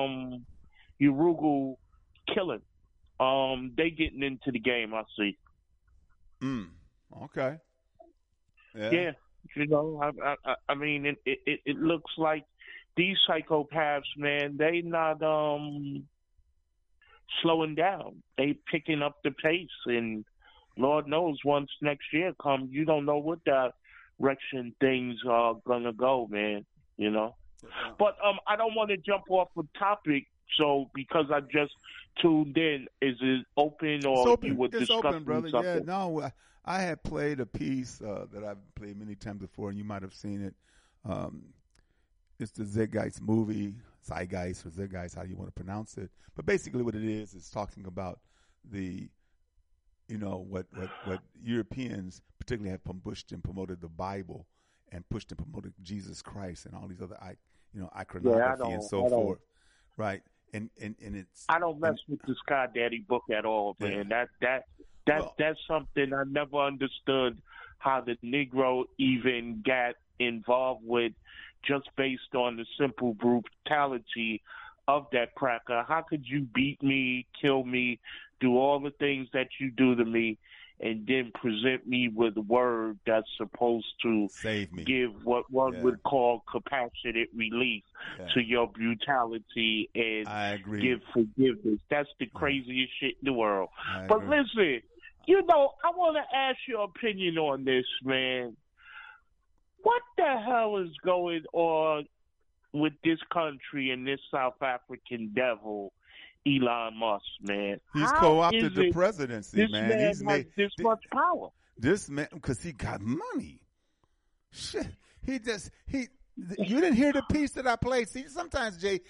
Urugu killing. They getting into the game, I see.
Okay.
Yeah. I mean, it looks like these psychopaths, man, they not slowing down. They picking up the pace, and Lord knows once next year comes, you don't know what direction things are gonna go, man. But I don't want to jump off the topic. So because I just tuned in, is it open or
it's open.
You would
it's
discuss
open, brother?
something?
Yeah, no, I had played a piece that I've played many times before, and you might have seen it. It's the Zeitgeist movie, Zeitgeist or Zeitgeist, how you want to pronounce it. But basically what it is talking about what Europeans particularly have pushed and promoted the Bible and pushed and promoted Jesus Christ and all these other, iconography and so forth. Right. And it's.
I don't mess with the Sky Daddy book at all, man. That's something I never understood how the Negro even got involved with, just based on the simple brutality of that cracker. How could you beat me, kill me, do all the things that you do to me, and then present me with a word that's supposed to
save me,
give what one would call compassionate relief to your brutality, and give forgiveness? That's the craziest shit in the world. But listen, I want to ask your opinion on this, man. What the hell is going on with this country and this South African devil, Elon Musk, man?
He's co-opted the presidency,
this
man. He's
made this much power.
This man, because he got money. Shit, you didn't hear the piece that I played. See, sometimes Jay,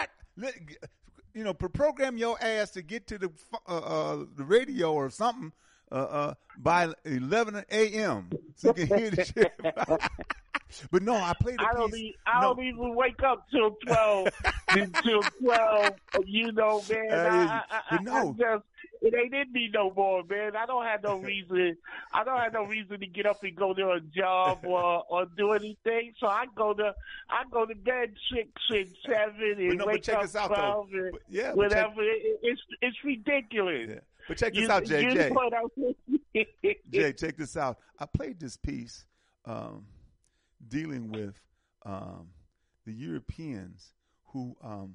program your ass to get to the radio or something by 11 a.m. so you can hear the shit. But no, I played the piece.
I don't even wake up till 12. Until 12, man. It ain't in me no more, man. I don't have no reason. I don't have no reason to get up and go to a job or do anything. So I go to bed 6 and 7 and wake up 12 and whatever. It's ridiculous.
Yeah. But check this out, Jay. Jay, check this out. I played this piece dealing with the Europeans who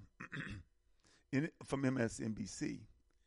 from MSNBC,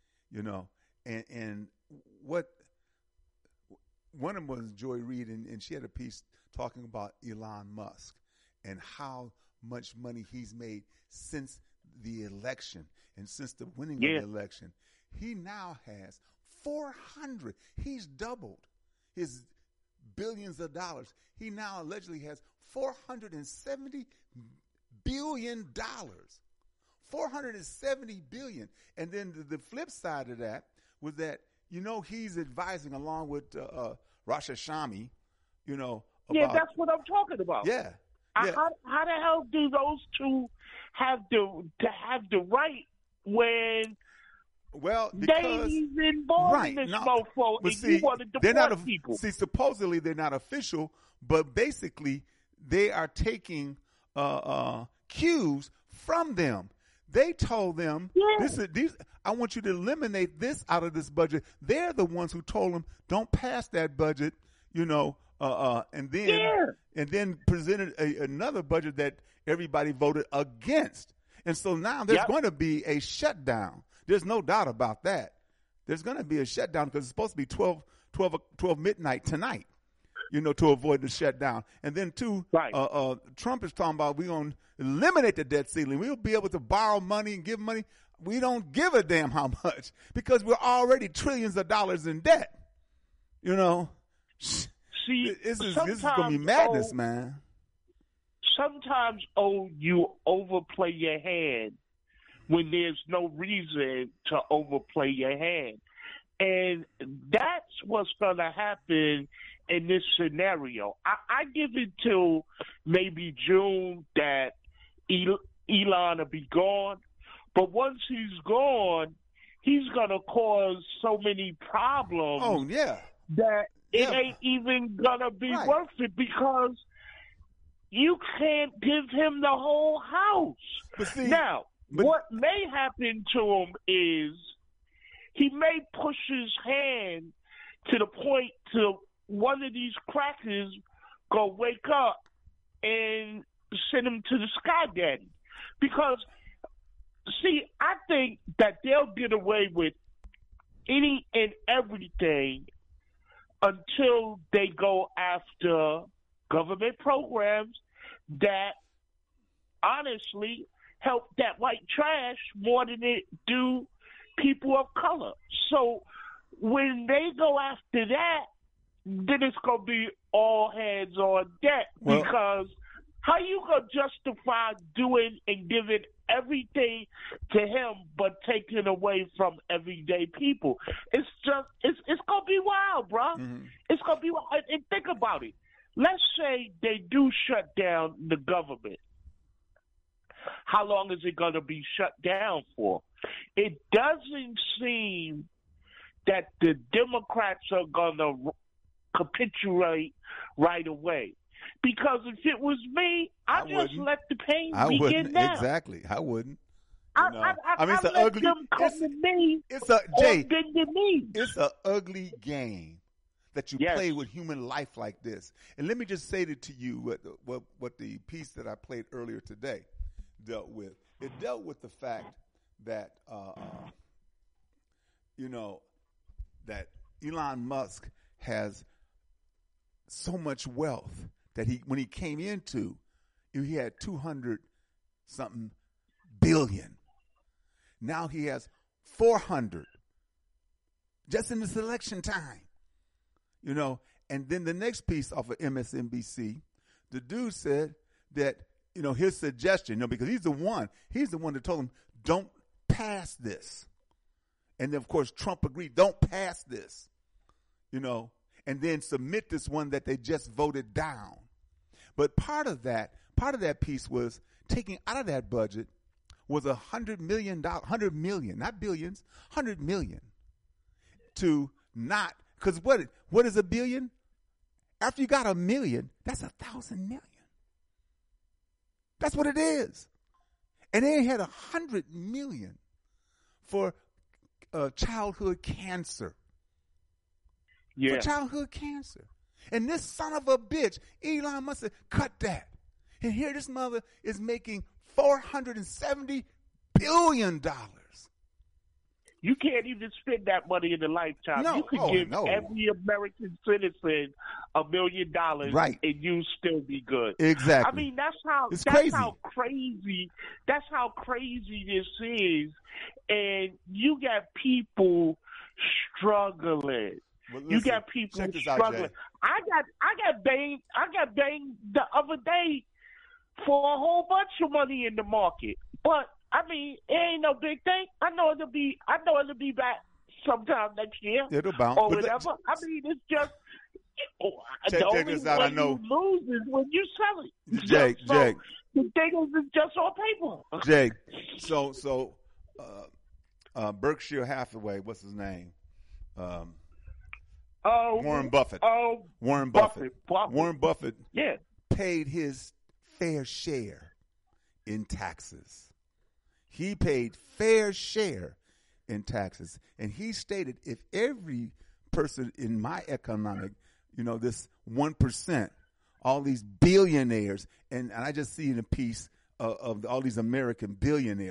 and what one of them was Joy Reid, and she had a piece talking about Elon Musk and how much money he's made since the election and since the winning of the election. He now has 400. He's doubled his billions of dollars. He now allegedly has $470 billion. $470 billion. And then the flip side of that was that he's advising along with Rasha Shami, about,
that's what I'm talking about.
Yeah.
How the hell do those two have the right when they ain't even involved in this mofo and you want to deport people?
See, supposedly they're not official, but basically they are taking cues from them. They told them, I want you to eliminate this out of this budget. They're the ones who told them, don't pass that budget, and then presented another budget that everybody voted against. And so now there's going to be a shutdown. There's no doubt about that. There's going to be a shutdown because it's supposed to be 12 midnight tonight, to avoid the shutdown. And then, Trump is talking about we're going to eliminate the debt ceiling. We'll be able to borrow money and give money. We don't give a damn how much because we're already trillions of dollars in debt.
See,
this is going to be madness, man.
Sometimes, you overplay your hand when there's no reason to overplay your hand. And that's what's going to happen in this scenario. I give it till maybe June that Elon will be gone. But once he's gone, he's going to cause so many problems that it ain't even going to be worth it because you can't give him the whole house. What may happen to him is he may push his hand to the point to one of these crackers go wake up and send him to the sky daddy. Because, see, I think that they'll get away with any and everything until they go after government programs that honestly help that white trash more than it do people of color. So when they go after that, then it's going to be all hands on deck because how you going to justify doing and giving everything to him but taking away from everyday people? It's going to be wild, bro. Mm-hmm. It's going to be wild. And think about it. Let's say they do shut down the government. How long is it going to be shut down for? It doesn't seem that the Democrats are going to capitulate right away. Because if it was me, I'd just let the pain begin now.
Exactly. I wouldn't.
I mean, it's an ugly.
It's an ugly game that you play with human life like this. And let me just say to you what the piece that I played earlier today dealt with. It dealt with the fact that that Elon Musk has so much wealth that when he came into, he had 200-something billion. Now he has 400 just in this election time, And then the next piece off of MSNBC, the dude said that, his suggestion, because he's the one that told him, don't pass this. And then, of course, Trump agreed, don't pass this, and then submit this one that they just voted down. But part of that piece was taking out of that budget was $100 million, not billions, $100 million to not, because what is a billion? After you got $1 million, that's 1,000 million. That's what it is. And they had $100 million for childhood cancer. Yeah. For childhood cancer. And this son of a bitch, Elon Musk said, cut that. And here this mother is making $470 billion.
You can't even spend that money in a lifetime. You could give every American citizen $1 million, right, and you still be good.
Exactly.
I mean, that's how crazy this is, and you got people struggling. Well, listen, you got people struggling. Out, I got banged the other day for a whole bunch of money in the market, but I mean, it ain't no big thing. I know it'll be back sometime next year.
It'll bounce.
Or whatever. I mean, it's just the only way you lose is when you sell it.
Jake.
The thing is, it's just on paper.
Jake, so Berkshire Hathaway, what's his name? Warren Buffett. Warren Buffett. Warren Buffett paid his fair share in taxes. He paid fair share in taxes. And he stated if every person in my economic, this 1%, all these billionaires, and I just see in a piece of all these American billionaires.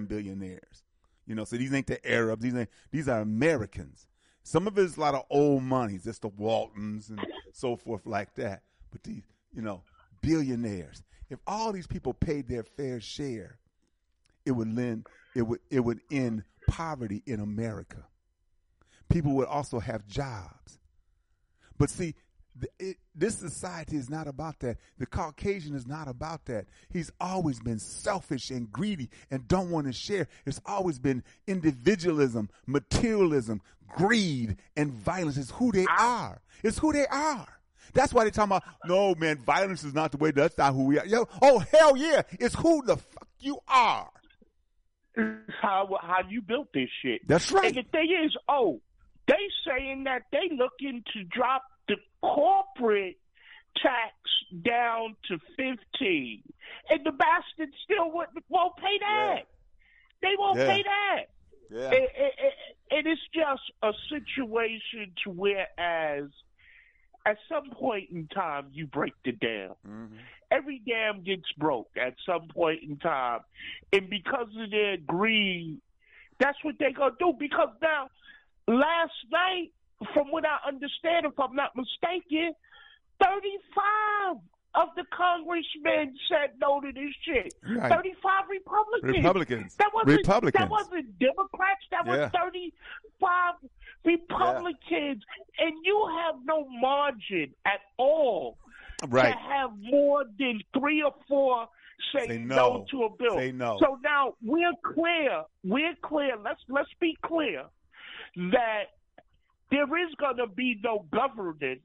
So these ain't the Arabs. These are Americans. Some of it is a lot of old money. It's the Waltons and so forth like that. But these, billionaires. If all these people paid their fair share, it would end poverty in America. People would also have jobs. But see, this society is not about that. The Caucasian is not about that. He's always been selfish and greedy and don't want to share. It's always been individualism, materialism, greed, and violence. It's who they are. It's who they are. That's why they're talking about, no, man, violence is not the way. That's not who we are. Oh, hell yeah. It's who the fuck you are.
It's how you built this shit.
That's right.
And the thing is, they saying that they looking to drop the corporate tax down to 15, and the bastards still won't pay that. Yeah. They won't pay that.
Yeah.
And it's just a situation to whereas at some point in time you break the dam.
Mm-hmm.
Every dam gets broke at some point in time, and because of their greed, that's what they're gonna do. Because now, last night, from what I understand, if I'm not mistaken, 35 of the congressmen said no to this shit.
Right.
35 Republicans. That wasn't Democrats. That was 35 Republicans. And you have no margin at all to have more than 3 or 4 say no to a bill.
Say no.
So now we're clear. Let's be clear that there is going to be no governance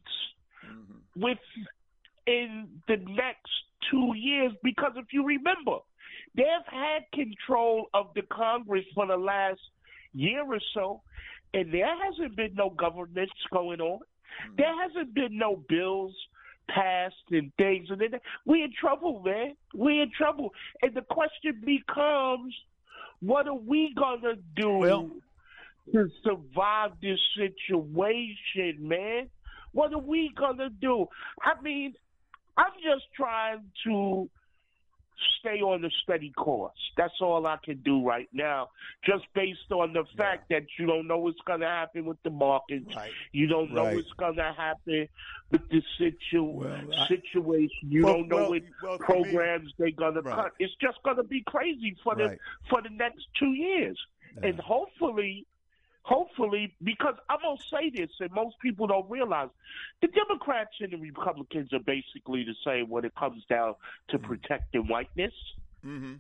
within the next 2 years because if you remember, they've had control of the Congress for the last year or so, and there hasn't been no governance going on. There hasn't been no bills passed and things. And then we're in trouble, man. We're in trouble. And the question becomes, what are we going to do to survive this situation, man? What are we going to do? I mean, I'm just trying to stay on the steady course. That's all I can do right now, just based on the fact that you don't know what's going to happen with the markets. Right. You don't know what's going to happen with the situation. You don't know what programs they're going to cut. It's just going to be crazy for the next 2 years. Yeah. And hopefully, because I'm going to say this, and most people don't realize, the Democrats and the Republicans are basically the same when it comes down to protecting whiteness.
Mm-hmm.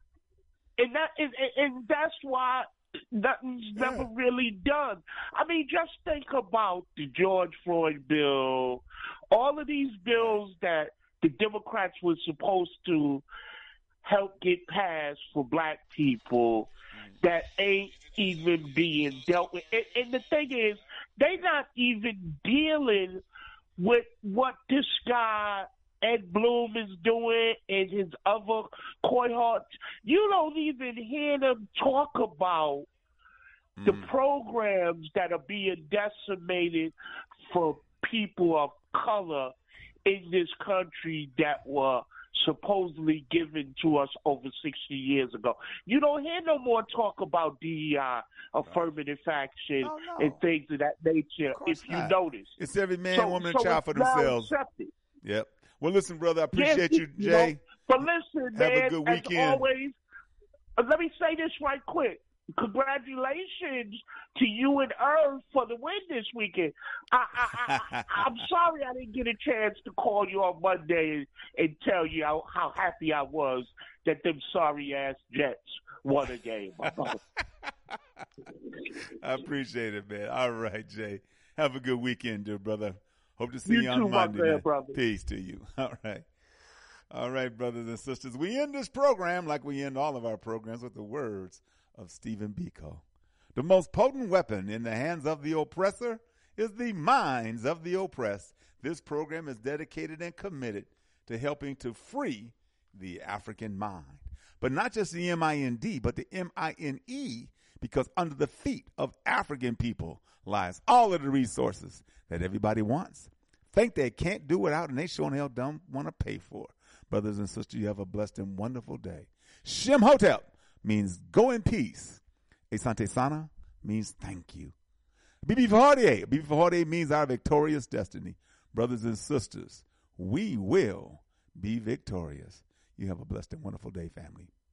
And that's why nothing's never really done. I mean, just think about the George Floyd bill, all of these bills that the Democrats were supposed to help get passed for black people that ain't even being dealt with. And the thing is, they're not even dealing with what this guy, Ed Bloom, is doing and his other cohorts. You don't even hear them talk about the programs that are being decimated for people of color in this country that were supposedly given to us over 60 years ago. You don't hear no more talk about DEI, affirmative action, and things of that nature, if you notice.
It's every man, woman, and child for themselves. Yep. Well, listen, brother, I appreciate you, Jay.
But listen,
have
man,
a good weekend.
As always, let me say this right quick. Congratulations to you and Irv for the win this weekend. I'm sorry I didn't get a chance to call you on Monday and tell you how happy I was that them sorry-ass Jets won a game.
I appreciate it, man. All right, Jay. Have a good weekend, dear brother. Hope to see you on
too,
Monday.
my brother.
Peace to you. All right. All right, brothers and sisters. We end this program like we end all of our programs with the words of Stephen Biko. The most potent weapon in the hands of the oppressor is the minds of the oppressed. This program is dedicated and committed to helping to free the African mind. But not just the M-I-N-D, but the M-I-N-E, because under the feet of African people lies all of the resources that everybody wants, think they can't do without, and they sure hell don't want to pay for. Brothers and sisters, you have a blessed and wonderful day. Shem Hotep means go in peace. Asante Sana means thank you. Bibi Fahardie. Bibi Fahardie means our victorious destiny. Brothers and sisters, we will be victorious. You have a blessed and wonderful day, family.